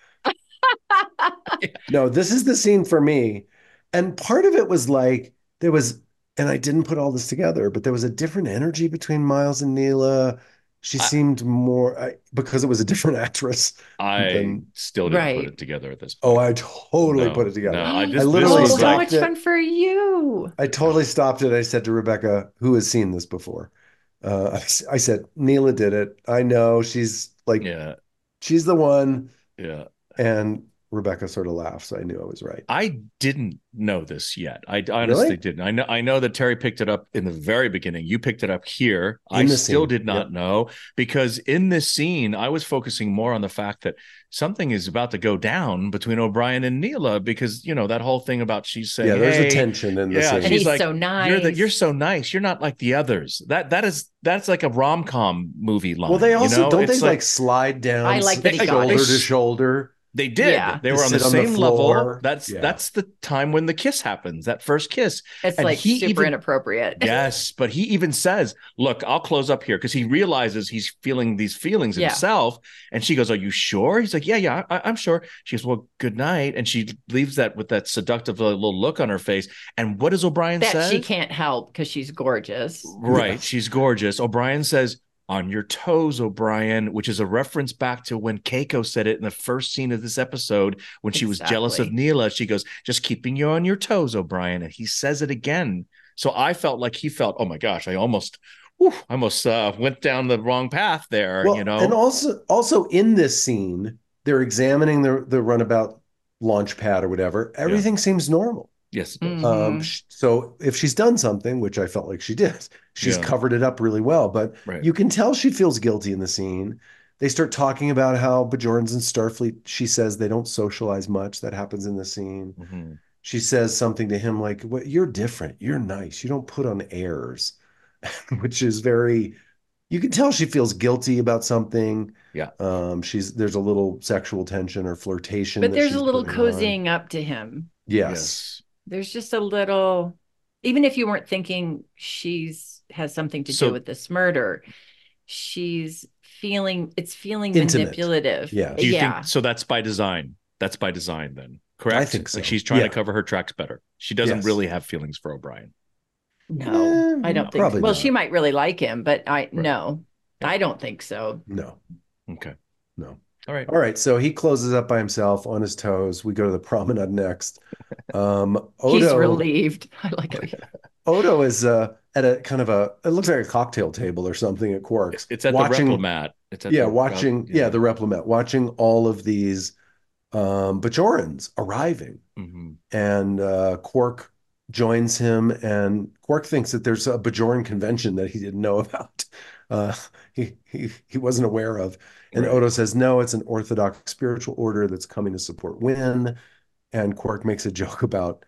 No, this is the scene for me. And part of it was like, there was, and I didn't put all this together, but there was a different energy between Miles and Neela. She I- seemed more, I, because it was a different actress. I then- still didn't Right. put it together at this Oh, point. I totally No, put it together. no, I I, just- literally this Oh, was how like- much stopped it. fun for you. I totally stopped it. I said to Rebecca, who has seen this before? Uh, I, s- I said, Neela did it. I know she's like, Yeah, she's the one. yeah. And Rebecca sort of laughed, so I knew I was right. I didn't know this yet. I honestly Really? didn't. I know. I know that Terry picked it up in the very beginning. You picked it up here. In I the still scene. did not Yep. know because in this scene, I was focusing more on the fact that something is about to go down between O'Brien and Neela because you know that whole thing about she's saying, Yeah, there's hey, a tension in the yeah, scene. And she's he's like, so nice. You're the, you're so nice. You're not like the others. That that is that's like a rom com movie line. Well, they also you know? don't they It's like, slide down I like that he got shoulder it. to shoulder. They did. Yeah. They To were on the sit on the same level. floor. That's Yeah. that's the time when the kiss happens. That first kiss. It's And like he super even- inappropriate. Yes, but he even says, "Look, I'll close up here," because he realizes he's feeling these feelings Yeah. himself. And she goes, "Are you sure?" He's like, "Yeah, yeah, I, I'm sure." She goes, "Well, good night," and she leaves that with that seductive uh, little look on her face. And what does O'Brien That say? she can't help because she's gorgeous. Right, Yeah. she's gorgeous. O'Brien says, "On your toes, O'Brien," which is a reference back to when Keiko said it in the first scene of this episode when she was jealous of Exactly. Neela. She goes, "Just keeping you on your toes, O'Brien," and he says it again. So I felt like he felt, "Oh my gosh, I almost, whew, I almost uh, went down the wrong path there." Well, you know, and also also in this scene, they're examining the the runabout launch pad or whatever. Everything seems normal. yes, it does. Mhm. Um, sh- so if she's done something, which I felt like she did, she's Yeah. covered it up really well. But Right. you can tell she feels guilty in the scene. They start talking about how Bajorans and Starfleet, she says they don't socialize much. That happens in the scene. Mhm. She says something to him like, "What? You're different. You're nice. You don't put on airs," which is very. You can tell she feels guilty about something. Yeah. Um. She's there's a little sexual tension or flirtation. But that there's she's a little putting on. cozying up to him. Yes. There's just a little, even if you weren't thinking she's has something to So- do with this murder, she's feeling it's feeling Intimate. manipulative. Yeah. Do you yeah. think so? That's by design. That's by design, then. Correct. I think so. Like she's trying Yeah. to cover her tracks better. She doesn't Yes. really have feelings for O'Brien. No, Eh, I don't think. probably Well, not. she might really like him, but I Right. no, Yeah. I don't think so. No. Okay. No. All right. All right, so he closes up by himself on his toes. We go to the promenade next. Um, Odo, He's relieved. I like it. Odo is uh, at a kind of a, it looks like a cocktail table or something at Quark's. It's at watching, the Replimat. It's at yeah, the, watching, yeah. the Replimat, watching all of these um, Bajorans arriving. Mhm. And uh, Quark joins him, and Quark thinks that there's a Bajoran convention that he didn't know about. Uh, he, he, he wasn't aware of. And Right. Odo says, no, it's an Orthodox spiritual order that's coming to support Wynn. And Quark makes a joke about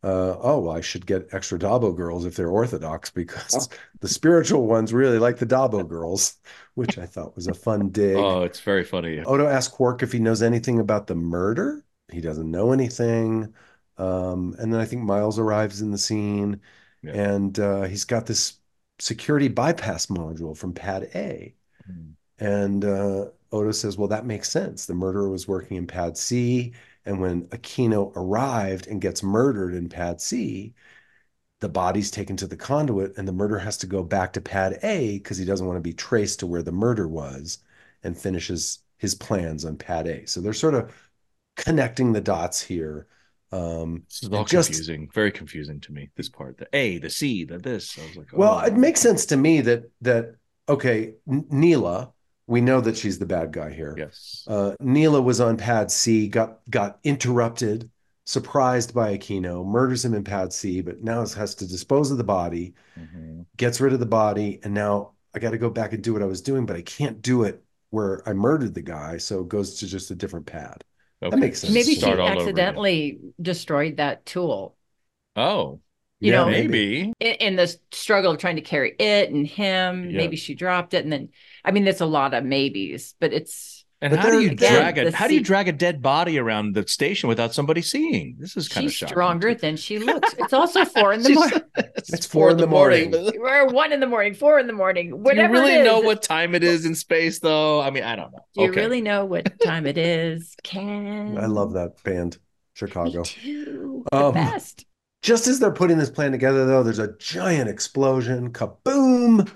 uh, oh, well, I should get extra Dabo girls if they're Orthodox because the spiritual ones really like the Dabo girls, which I thought was a fun dig. Oh, it's very funny. Odo asks Quark if he knows anything about the murder. He doesn't know anything. Um, and then I think Miles arrives in the scene, Yeah. and uh, he's got this security bypass module from Pad A. Mm. And uh, Odo says, well, that makes sense. The murderer was working in Pad C, and when Aquino arrived and gets murdered in Pad C, the body's taken to the conduit, and the murderer has to go back to Pad A because he doesn't want to be traced to where the murder was, and finishes his plans on Pad A. So they're sort of connecting the dots here. Um, This is all just, confusing, very confusing to me. This part, the A, the C, the this. I was like, well, oh. it makes sense to me that that okay, Neela, we know that she's the bad guy here. Yes. Uh, Neela was on Pad C, got got interrupted, surprised by Aquino, murders him in Pad C, but now has to dispose of the body, Mm-hmm. gets rid of the body, and now I got to go back and do what I was doing, but I can't do it where I murdered the guy, so it goes to just a different pad. Okay. That makes sense. Maybe she Start all over again. accidentally destroyed that tool. Oh, You Yeah, know, maybe. in, in the struggle of trying to carry it and him. Yeah. Maybe she dropped it, and then I mean, that's a lot of maybes, but it's And But how do they're- you again, drag a the how do you C- drag a dead body around the station without somebody seeing? This is kind of she's shocking. stronger than she looks. It's also four in the She's- morning, It's four in the morning. or one in the morning, four in the morning, Do you whatever really it is. know what time it is in space, though? I mean, I don't know. Do you Okay. really know what time it is? Can I love that band, Me Chicago. too. The Um, best. Just as they're putting this plan together, though, there's a giant explosion, kaboom,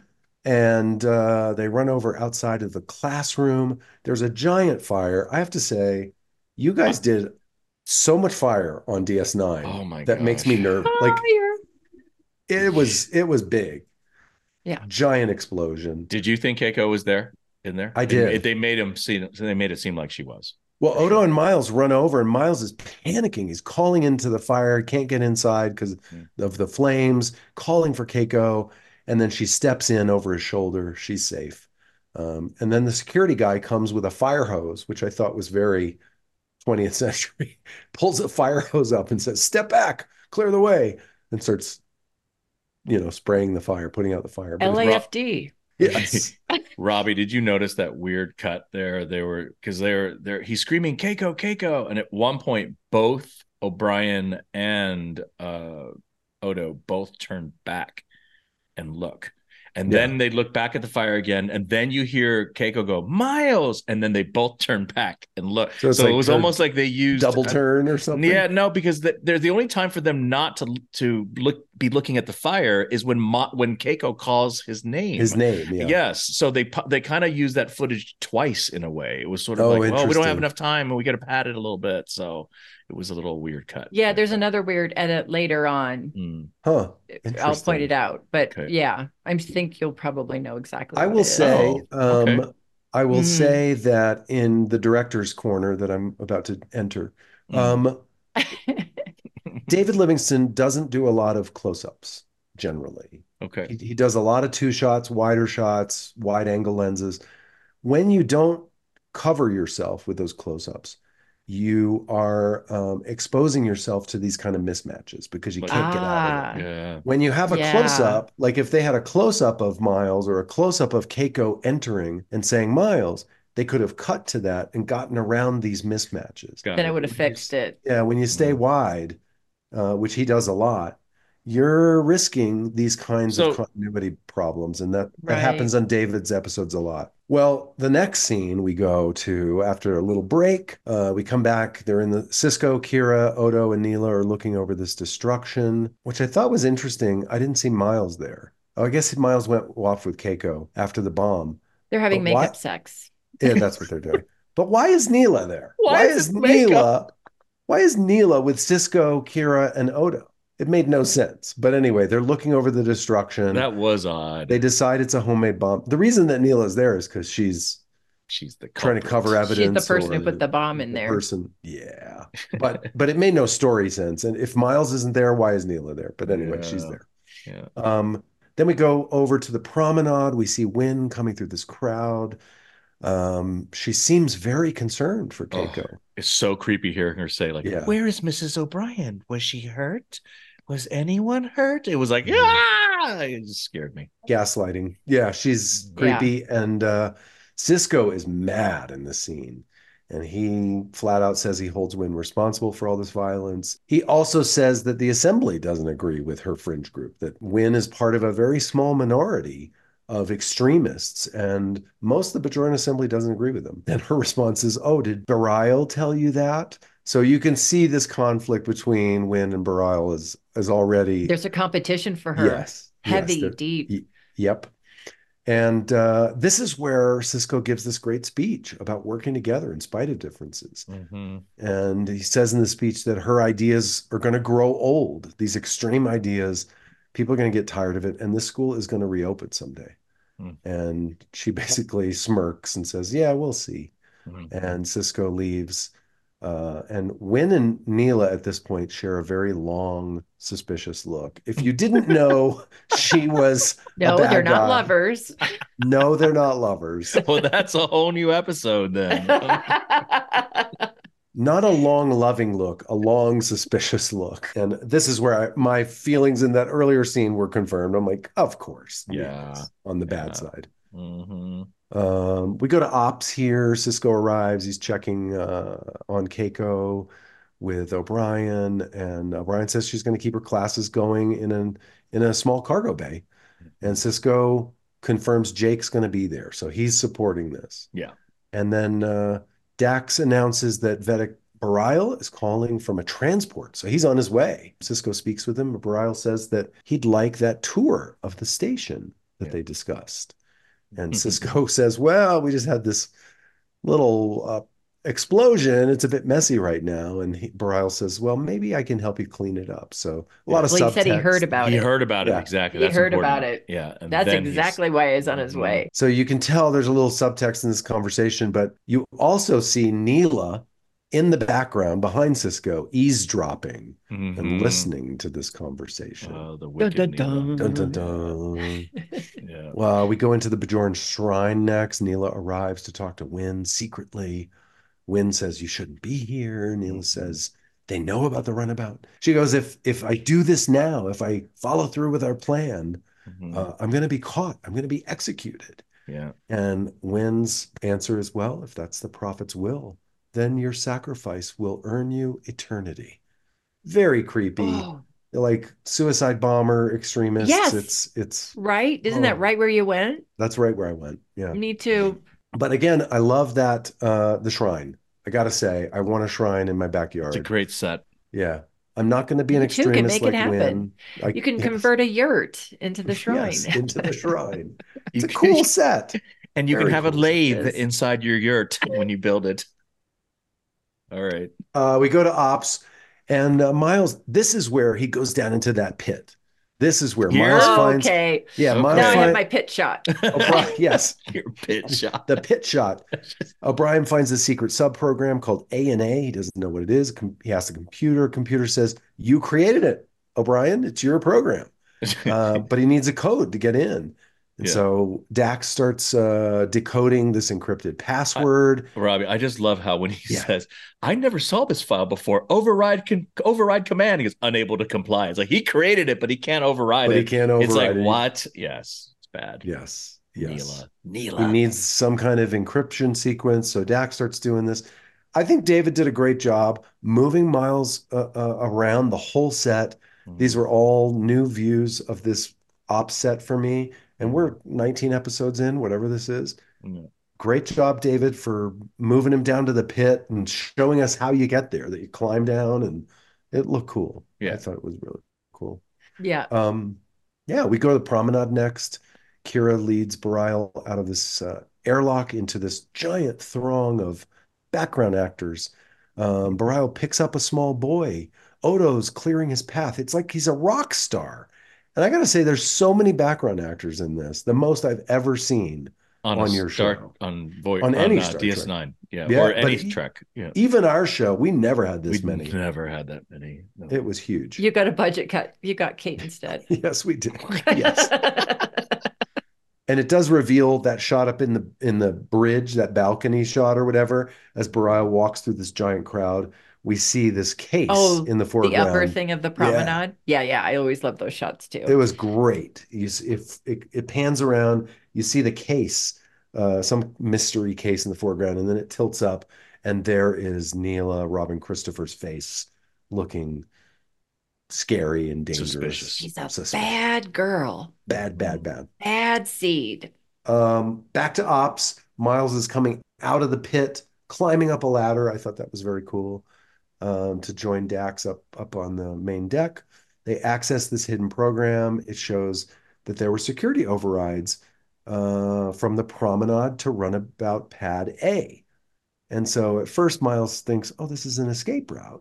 and uh, they run over outside of the classroom. There's a giant fire. I have to say, you guys did so much fire on D S nine Oh my that makes me gosh. nervous. Like Fire. it was, it was big. Yeah. Giant explosion. Did you think Keiko was there in there? I They- did. They made him see. They made it seem like she was. Well, Odo and Miles run over, and Miles is panicking. He's calling into the fire, can't get inside because Hmm. of the flames, calling for Keiko. And then she steps in over his shoulder. She's safe. Um, and then the security guy comes with a fire hose, which I thought was very twentieth century, pulls a fire hose up and says, "Step back, clear the way," and starts, you know, spraying the fire, putting out the fire. But L it's- A F D. Yes. Robbie, did you notice that weird cut there? They were because they're they're he's screaming Keiko, Keiko, and at one point both O'Brien and uh, Odo both turn back and look. And Yeah. then they look back at the fire again, and then you hear Keiko go, Miles, and then they both turn back and look. So So, it's it like was turn- almost like they used Double a- turn or something. Yeah, no, because the, they're the only time for them not to to look be looking at the fire is when Mo, when Keiko calls his name. His name. Yeah. Yes, so they pu- they kind of use that footage twice in a way. It was sort of Oh, like, well, we don't interesting. have enough time, and we got to pad it a little bit. So it was a little weird cut. Yeah, there's another weird edit later on. Hmm. Huh. I'll Interesting. point it out. But Okay. yeah, I think you'll probably know exactly I what will it is. say, Oh, um, okay. I will Mhm. say that in the director's corner that I'm about to enter, Mm. um, David Livingston doesn't do a lot of close-ups generally. Okay. He, he does a lot of two shots, wider shots, wide angle lenses. When you don't cover yourself with those close-ups, you are um, exposing yourself to these kind of mismatches because you But- can't get out of Ah. it. Yeah. When you have a Yeah. close-up, like if they had a close-up of Miles or a close-up of Keiko entering and saying Miles, they could have cut to that and gotten around these mismatches. Got Then it. it would have fixed it. Yeah, when you stay Mhm. wide, uh, which he does a lot, you're risking these kinds So- of continuity problems, and that, that Right. happens on David's episodes a lot. Well, the next scene we go to after a little break, uh, we come back. They're in the Cisco, Kira, Odo, and Neela are looking over this destruction, which I thought was interesting. I didn't see Miles there. Oh, I guess Miles went off with Keiko after the bomb. They're having But why- makeup sex. Yeah, that's what they're doing. But why is Neela there? Why is it makeup? Neela? Why is Neela with Cisco, Kira, and Odo? It made no sense. But anyway, they're looking over the destruction. That was odd. They decide it's a homemade bomb. The reason that Neela's there is because she's She's the trying to culprit. cover evidence. She's the person or who put the bomb in the there. Person, yeah. But but it made no story sense. And if Miles isn't there, why is Neela there? But anyway, she's Yeah. there. Yeah. Um, then we go over to the promenade. We see Wynn coming through this crowd. Um, she seems very concerned for Keiko. Oh, it's so creepy hearing her say, like, Yeah. where is Missus O'Brien? Was she hurt? Was anyone hurt? It was like, Mhm. yeah, it just scared me. Gaslighting. Yeah, she's Yeah. creepy. And uh, Cisco is mad in this scene. And he flat out says he holds Wynn responsible for all this violence. He also says that the assembly doesn't agree with her fringe group, that Wynn is part of a very small minority of extremists, and most of the Bajoran assembly doesn't agree with them. And her response is, oh, did Bareil tell you that? So you can see this conflict between Wynn and Bareil is, is already... There's a competition for her. Yes. Heavy, yes, deep. Y- yep. And uh, this is where Cisco gives this great speech about working together in spite of differences. Mm-hmm. And he says in the speech that her ideas are going to grow old. These extreme ideas, people are going to get tired of it. And this school is going to reopen someday. Mm. And she basically smirks and says, yeah, we'll see. Mm-hmm. And Cisco leaves. Uh, and Wynn and Neela at this point share a very long, suspicious look. If you didn't know she was no, a bad they're not guy, lovers. No, they're not lovers. Well, that's a whole new episode then. Not a long, loving look, a long, suspicious look. And this is where I, my feelings in that earlier scene were confirmed. I'm like, of course. Yeah. Yes, on the bad yeah. side. Mm-hmm. Um, we go to Ops here. Cisco arrives. He's checking uh, on Keiko with O'Brien, and O'Brien says she's going to keep her classes going in an in a small cargo bay. And Cisco confirms Jake's going to be there, so he's supporting this. Yeah. And then uh, Dax announces that Vedic Bareil is calling from a transport, so he's on his way. Cisco speaks with him. Bareil says that he'd like that tour of the station that yeah. they discussed. And Cisco says, well, we just had this little uh, explosion. It's a bit messy right now. And he, Bareil says, well, maybe I can help you clean it up. So a lot well, of he subtext. said he heard about he it. He heard about yeah. it, exactly. He That's heard important. about it. Yeah. And That's exactly why he's on his mm-hmm. way. So you can tell there's a little subtext in this conversation, but you also see Neela in the background behind Cisco eavesdropping mm-hmm. and listening to this conversation. Oh, the wicked dun, dun, dun. Dun, dun, dun. Yeah. Well, we go into the Bajoran shrine next. Neela arrives to talk to Wynn secretly. Wynn says, you shouldn't be here. Neela mm-hmm. says, they know about the runabout. She goes, if if I do this now, if I follow through with our plan, mm-hmm. uh, I'm going to be caught. I'm going to be executed. Yeah. And Wynn's answer is, well, if that's the prophet's will, then your sacrifice will earn you eternity. Very creepy. Oh. Like suicide bomber extremists. Yes. It's it's right. Isn't oh, that right where you went? That's right where I went. Yeah. Me too. But again, I love that uh the shrine. I gotta say, I want a shrine in my backyard. It's a great set. Yeah. I'm not going to be an you extremist can make like it happen. Wynn. I, you can yes. convert a yurt into the shrine. Yes, into the shrine. It's you a cool can, set. And you Very can have cool a lathe inside your yurt when you build it. All right. Uh, we go to Ops, and uh, Miles, this is where he goes down into that pit. This is where Here? Miles oh, finds. Okay. Yeah, okay. Miles now find, I have my pit shot. O'Brien, yes. Your pit shot. The pit shot. O'Brien finds a secret sub program called A and A. He doesn't know what it is. He asks the computer. Computer says, you created it, O'Brien. It's your program. Uh, but he needs a code to get in. And yeah. so Dax starts uh, decoding this encrypted password. I, Robbie, I just love how when he yeah. says, I never saw this file before. Override can override command. He is unable to comply. It's like he created it, but he can't override but it. He can't override it's like, it. What? Yes, it's bad. Yes. Yes. Neela. Neela. He needs some kind of encryption sequence. So Dax starts doing this. I think David did a great job moving Miles uh, uh, around the whole set. Mm-hmm. These were all new views of this op set for me. And we're nineteen episodes in, whatever this is. Mm-hmm. Great job, David, for moving him down to the pit and showing us how you get there, that you climb down, and it looked cool. Yeah. I thought it was really cool. Yeah. Um, yeah, we go to the promenade next. Kira leads Bareil out of this uh, airlock into this giant throng of background actors. Um, Bareil picks up a small boy. Odo's clearing his path. It's like he's a rock star. And I got to say, there's so many background actors in this, the most I've ever seen on, on your Star, show. On, Voy- on on any uh, Star D S nine. Yeah, yeah, or any he, Trek. Yeah. Even our show, we never had this We'd many. never had that many. No. It was huge. You got a budget cut. You got Kate instead. Yes, we did. Yes. And it does reveal that shot up in the in the bridge, that balcony shot or whatever, as Bareil walks through this giant crowd. We see this case Oh, in the the upper foreground. thing of the Yeah, promenade. Yeah, yeah. I always love those shots it too. was great. You, if it, it pans around, you see the case, uh, some mystery case in the foreground, and then it tilts up, and there is Neela, Robin Christopher's face, looking scary and dangerous. Suspicious. She's a Suspicious. bad girl. Bad, bad, bad. Bad seed. Um, back to ops. Miles is coming out of the pit, climbing up a ladder. I thought that was very cool. Um, to join Dax up up on the main deck. They access this hidden program. It shows that there were security overrides uh, from the promenade to runabout pad A. And so at first, Miles thinks, oh, this is an escape route.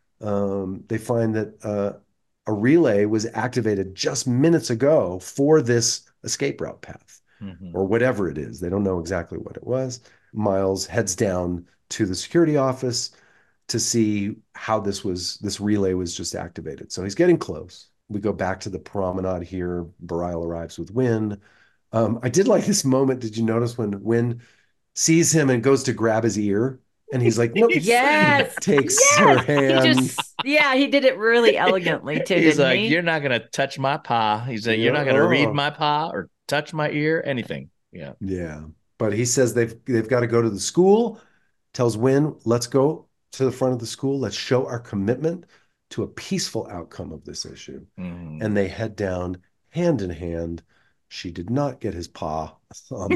Um, they find that uh, a relay was activated just minutes ago for this escape route path, mm-hmm. or whatever it is. They don't know exactly what it was. Miles heads down to the security office to see how this was, this relay was just activated. So he's getting close. We go back to the promenade here. Bareil arrives with Wynn. Um, I did like this moment. Did you notice when Wynn sees him and goes to grab his ear? And he's like, nope. Yes. Takes yes. her hand. He just, yeah, he did it really elegantly too. He's didn't like, he? you're not going to touch my paw. He's like, you're Yeah. not going to read my paw or touch my ear, anything. Yeah. Yeah. But he says they've they've got to go to the school, tells Wynn, let's go to the front of the school. Let's show our commitment to a peaceful outcome of this issue. Mm. And they head down hand in hand. She did not get his paw. Um,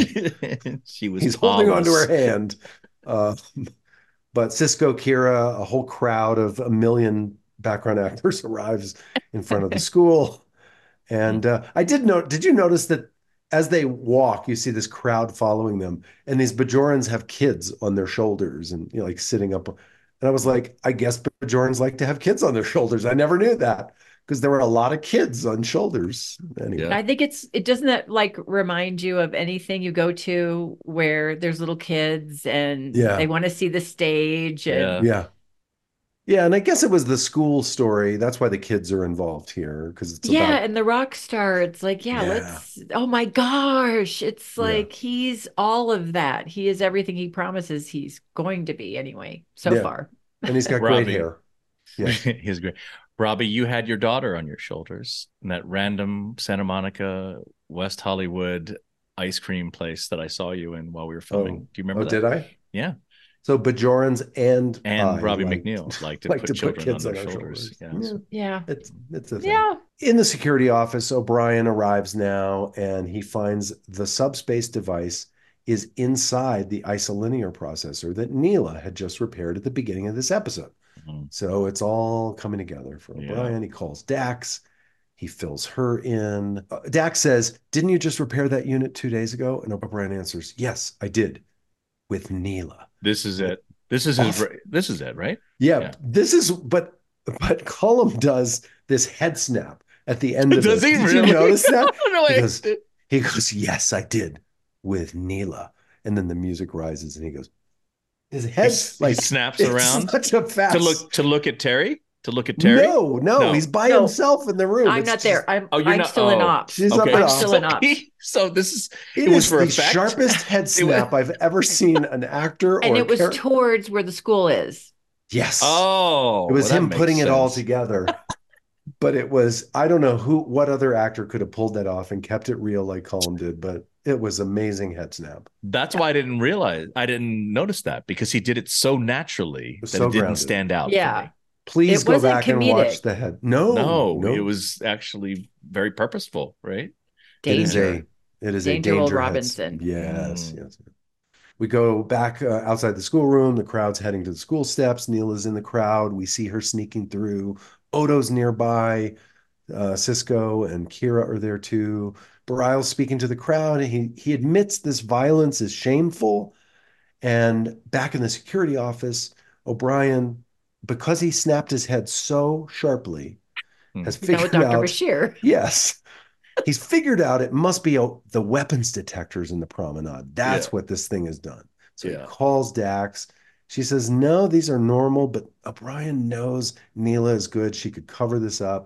she was he's pawless. holding onto her hand. Uh, but Cisco, Kira, a whole crowd of a million background actors arrives in front of the school. And uh, I did note, did you notice that as they walk, you see this crowd following them, and these Bajorans have kids on their shoulders and, you know, like sitting up. And I was like, I guess Bajorans like to have kids on their shoulders. I never knew that because there were a lot of kids on shoulders. Anyway. I think it's, it doesn't that like remind you of anything you go to where there's little kids and yeah. they want to see the stage. And... Yeah. Yeah. Yeah, and I guess it was the school story. That's why the kids are involved here, because it's yeah, about... and the rock star. It's like, yeah, Yeah. let's. Oh my gosh, it's like Yeah. he's all of that. He is everything he promises he's going to be. Anyway, so Yeah. far, And he's got Robbie. great hair. Yeah, he's great. Robbie, you had your daughter on your shoulders in that random Santa Monica, West Hollywood ice cream place that I saw you in while we were filming. Oh. Do you remember Oh, that? did I? Yeah. So Bajorans and And I Robbie like, McNeil like to like put to children put kids on on, their our shoulders. shoulders. Yes. yeah, Yeah, it's it's a thing. yeah. In the security office, O'Brien arrives now, and he finds the subspace device is inside the isolinear processor that Neela had just repaired at the beginning of this episode. Mhm. So it's all coming together for Yeah. O'Brien. He calls Dax. He fills her in. Uh, Dax says, didn't you just repair that unit two days ago? And O'Brien answers, yes, I did, with Neela. This is it. This is his, Off- this is it, right? Yeah, Yeah. this is, but but Cullum does this head snap at the end of Does it. he Did really? you notice that? Oh, no, He I- goes, he goes, yes, I did, with Neela. And then the music rises, and he goes, his head He like snaps it's around such a fast to look to look at Terry. To look at Terry. No, no, No. he's by No. himself in the room. I'm It's not just- there. I'm. Oh, you're I'm not- still in oh. ops. She's up Okay. in I'm ops. still in ops. So this is It, it was is for the effect? sharpest head It was- snap I've ever seen an actor or And a it was char- towards where the school is. yes. Oh, It was well, that him makes putting it all sense. together. But it was, I don't know who, what other actor could have pulled that off and kept it real like Cullum did, but it was amazing head snap. That's why I didn't realize I didn't notice that because he did it so naturally that So it didn't grounded. stand out. Yeah. For me. Please It go wasn't back and comedic. watch the head. No, No, no, it was actually very purposeful, right? It is Danger. a, it is Danger a Will danger head- Robinson. Yes, Mm. yes. We go back uh, outside the schoolroom. The crowd's heading to the school steps. Neela's in the crowd. We see her sneaking through. Odo's nearby. Uh, Cisco and Kira are there too. Bareil's speaking to the crowd. He he admits this violence is shameful. And back in the security office, O'Brien, because he snapped his head so sharply, Hmm. has You know, figured Doctor out. Bashir. Yes. He's figured out it must be a, the weapons detectors in the promenade. That's Yeah. what this thing has done. So Yeah. he calls Dax. She says, no, these are normal, but O'Brien knows Neela is good. She could cover this up.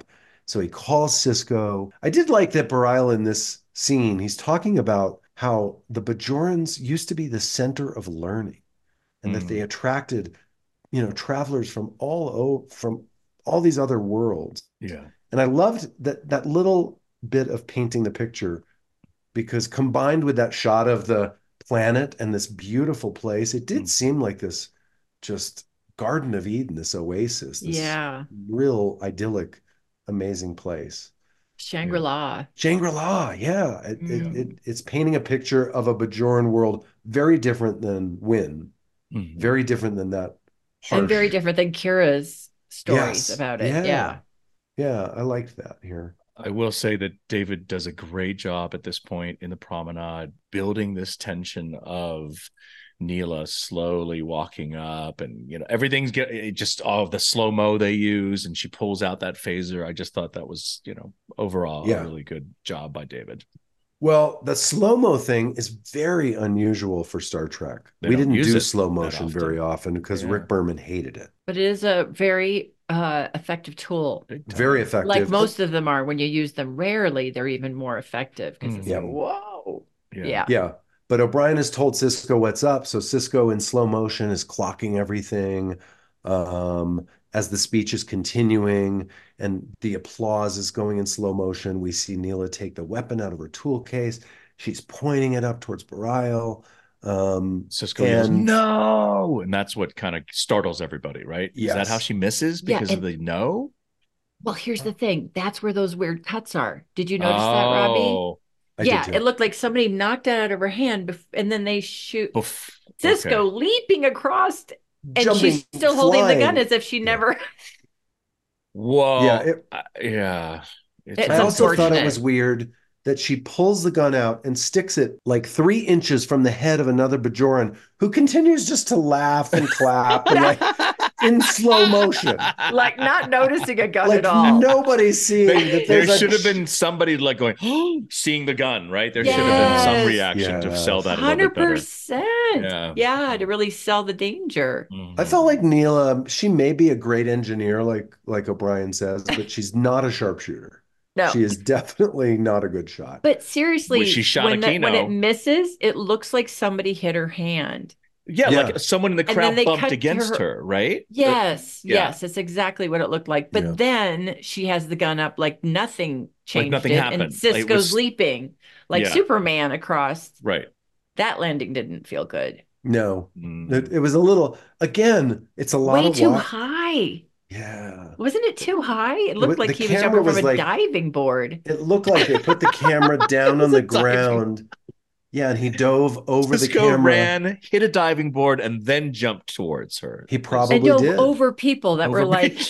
So he calls Cisco. I did like that Bareil in this scene, he's talking about how the Bajorans used to be the center of learning and that they Mm. attracted, you know, travelers from all o- from all these other worlds. Yeah. And I loved that that little bit of painting the picture because combined with that shot of the planet and this beautiful place, it did Mm. seem like this just Garden of Eden, this oasis, this Yeah. real idyllic, amazing place. Shangri-La. Shangri-La, yeah. It, it, Mm. it, it's painting a picture of a Bajoran world very different than Wynn, Mhm. very different than that harsh. And very different than Kira's stories Yes. about it. Yeah. Yeah. Yeah, I liked that here. I will say that David does a great job at this point in the promenade, building this tension of Neela slowly walking up, and you know everything's get it just all of the slow mo they use, and she pulls out that phaser. I just thought that was, you know, overall Yeah. a really good job by David. Well, the slow-mo thing is very unusual for Star Trek. They We don't didn't use do it slow that motion very often because Yeah. Rick Berman hated it. But it is a very uh, effective tool. Big time. Very effective. Like most of them are, when you use them rarely, they're even more effective because Mm. it's Yeah. like, whoa. Yeah. Yeah. Yeah. But O'Brien has told Cisco what's up. So Cisco in slow motion is clocking everything um, as the speech is continuing and the applause is going in slow motion. We see Neela take the weapon out of her tool case. She's pointing it up towards Bareil. Um, Cisco yells, and no, and that's what kind of startles everybody, right? Is that Yes. how she misses Yeah, because of and- the no? Well, here's the thing. That's where those weird cuts are. Did you notice that, Robbie? Oh, I did Yeah, too. it looked like somebody knocked it out of her hand, bef- and then they shoot oof. Cisco Okay. leaping across, and Jumping, she's still holding the gun flying. as if she never. Whoa. Yeah, it- I- yeah. It's, It's I also thought it unfortunate. was weird that she pulls the gun out and sticks it like three inches from the head of another Bajoran who continues just to laugh and clap and like in slow motion. Like not noticing a gun Like at all. nobody's seeing There, that there there's a should have been somebody like going, oh, seeing the gun, right? There should have been some Yes. reaction to Yes. sell that a little Hundred bit better. percent. Yeah. Yeah, to really sell the danger. Mhm. I felt like Neela, she may be a great engineer, like like O'Brien says, but she's not a sharpshooter. No, She is definitely not a good shot. but seriously, When she shot when, a that- when it Kino. misses, it looks like somebody hit her hand. Yeah, Yeah. like someone in the then crowd they bumped cut to against her- her, right? Yes, yeah. yes, it's exactly what it looked like. But Yeah. then she has the gun up like nothing changed nothing it, happened. and It Cisco's was- leaping like Yeah. Superman across. Right. That landing didn't feel good. No, Mm. it, it was a little, again, it's a lot Way of too wa- high. Yeah. Wasn't it too high? It wa- looked like the he was camera jumping was from a like- diving board. It looked like they put the camera down on was the a diving- ground. Yeah, and he dove over the Cisco camera. ran, hit a diving board, and then jumped towards her. He And probably dove did. over people that were Over- like,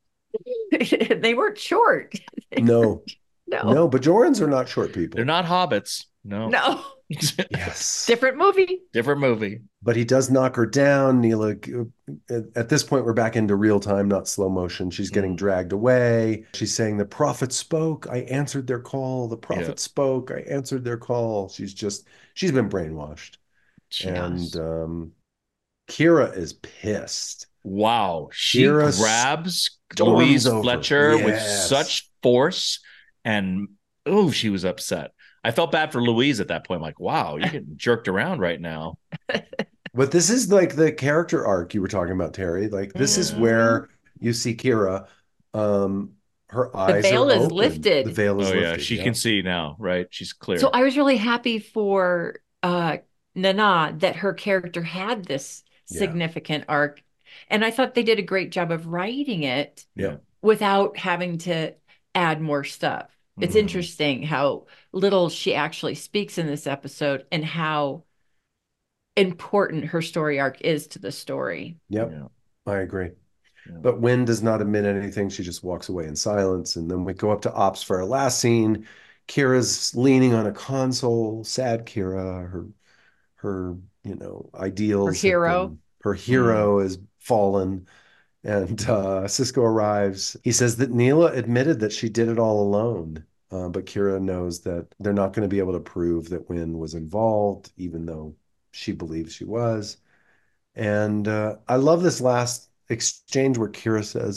they weren't short. No, No, no, Bajorans are not short people. They're not hobbits. No. no. Yes. Different movie. Different movie. But he does knock her down. Neela, at at this point, we're back into real time, not slow motion. She's getting Mm. dragged away. She's saying, the prophet spoke. I answered their call. The prophet Yeah. spoke. I answered their call. She's just, she's been brainwashed. And Jeez. um, Kira is pissed. Wow. She Kira s- grabs storms Louise over. Fletcher with Yes. such force, and oh, she was upset. I felt bad for Louise at that point. Like, wow, you're getting jerked around right now. But this is like the character arc you were talking about, Terry. Like this is Mhm. where you see Kira. Um, her eyes veil are is open. lifted. The veil is Oh, lifted. yeah. She can see now, right? She's clear. So I was really happy for uh, Nana that her character had this Yeah. significant arc. And I thought they did a great job of writing it Yeah. without having to add more stuff. It's Mhm. interesting how little she actually speaks in this episode and how important her story arc is to the story. Yep. Yeah. I agree. Yeah. But Wynn does not admit anything. She just walks away in silence. And then we go up to Ops for our last scene. Kira's leaning on a console. Sad Kira. Her, her, you know, ideals. Her have hero. been- her hero is fallen. And uh, Cisco arrives. He says that Neela admitted that she did it all alone. Uh, but Kira knows that they're not going to be able to prove that Wynn was involved, even though she believes she was. And uh, I love this last exchange where Kira says,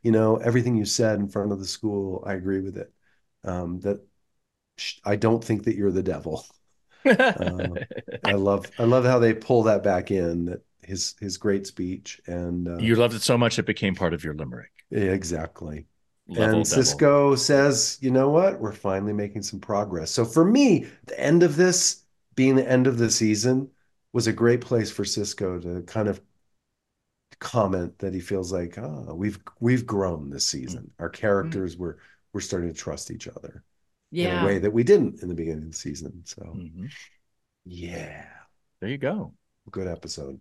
you know, everything you said in front of the school, I agree with it. Um, that I don't think that you're the devil. Uh, I love I love how they pull that back in, that his his great speech. And uh, You loved it so much it became part of your limerick. yeah, exactly. Level And devil. Cisco says, you know what? We're finally making some progress. So for me, the end of this being the end of the season was a great place for Cisco to kind of comment that he feels like, oh, we've we've grown this season. Our characters were we're starting to trust each other in a Yeah. way that we didn't in the beginning of the season. So Mhm. yeah, There you go. good episode.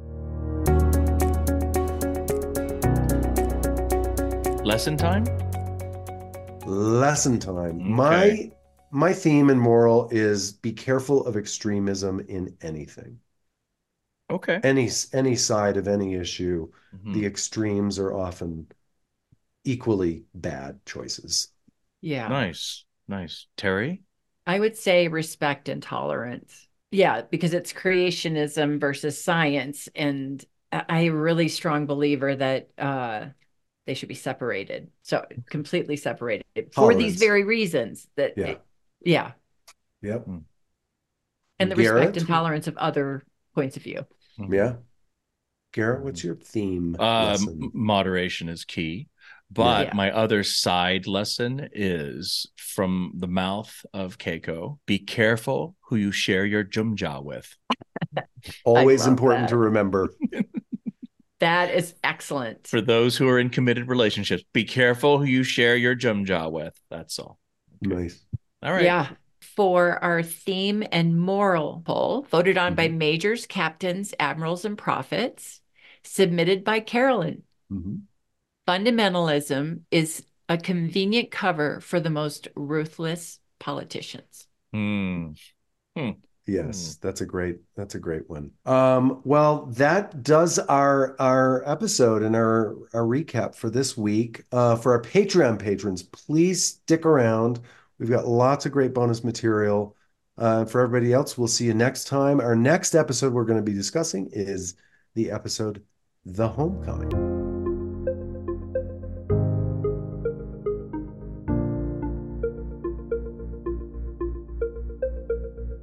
Lesson time? Lesson time. Okay. My my theme and moral is be careful of extremism in anything. Okay. Any any side of any issue, Mhm. the extremes are often equally bad choices. Yeah. Nice. Nice. Terry? I would say respect and tolerance. Yeah, because it's creationism versus science. And I- I'm a really strong believer that uh, they should be separated. So completely separated for these Tolerance. very reasons that, Yeah. it- yeah. Yep. Mm. And the Garrett? respect and tolerance of other points of view. Mhm. Yeah. Garrett, what's your theme Um, lesson? moderation is key. But Yeah. my other side lesson is from the mouth of Keiko. Be careful who you share your jumja with. Always love important that. to remember. That is excellent. For those who are in committed relationships, be careful who you share your jumja with. That's all. Nice. All right. Yeah. For our theme and moral poll, voted on by Mhm. majors, captains, admirals, and prophets, submitted by Carolyn. Mhm. Fundamentalism is a convenient cover for the most ruthless politicians. Hmm. Hmm. Yes, that's a great that's a great one. Um, well, that does our our episode and our our recap for this week. Uh, for our Patreon patrons, please stick around. We've got lots of great bonus material. Uh, for everybody else, we'll see you next time. Our next episode we're going to be discussing is the episode The Homecoming.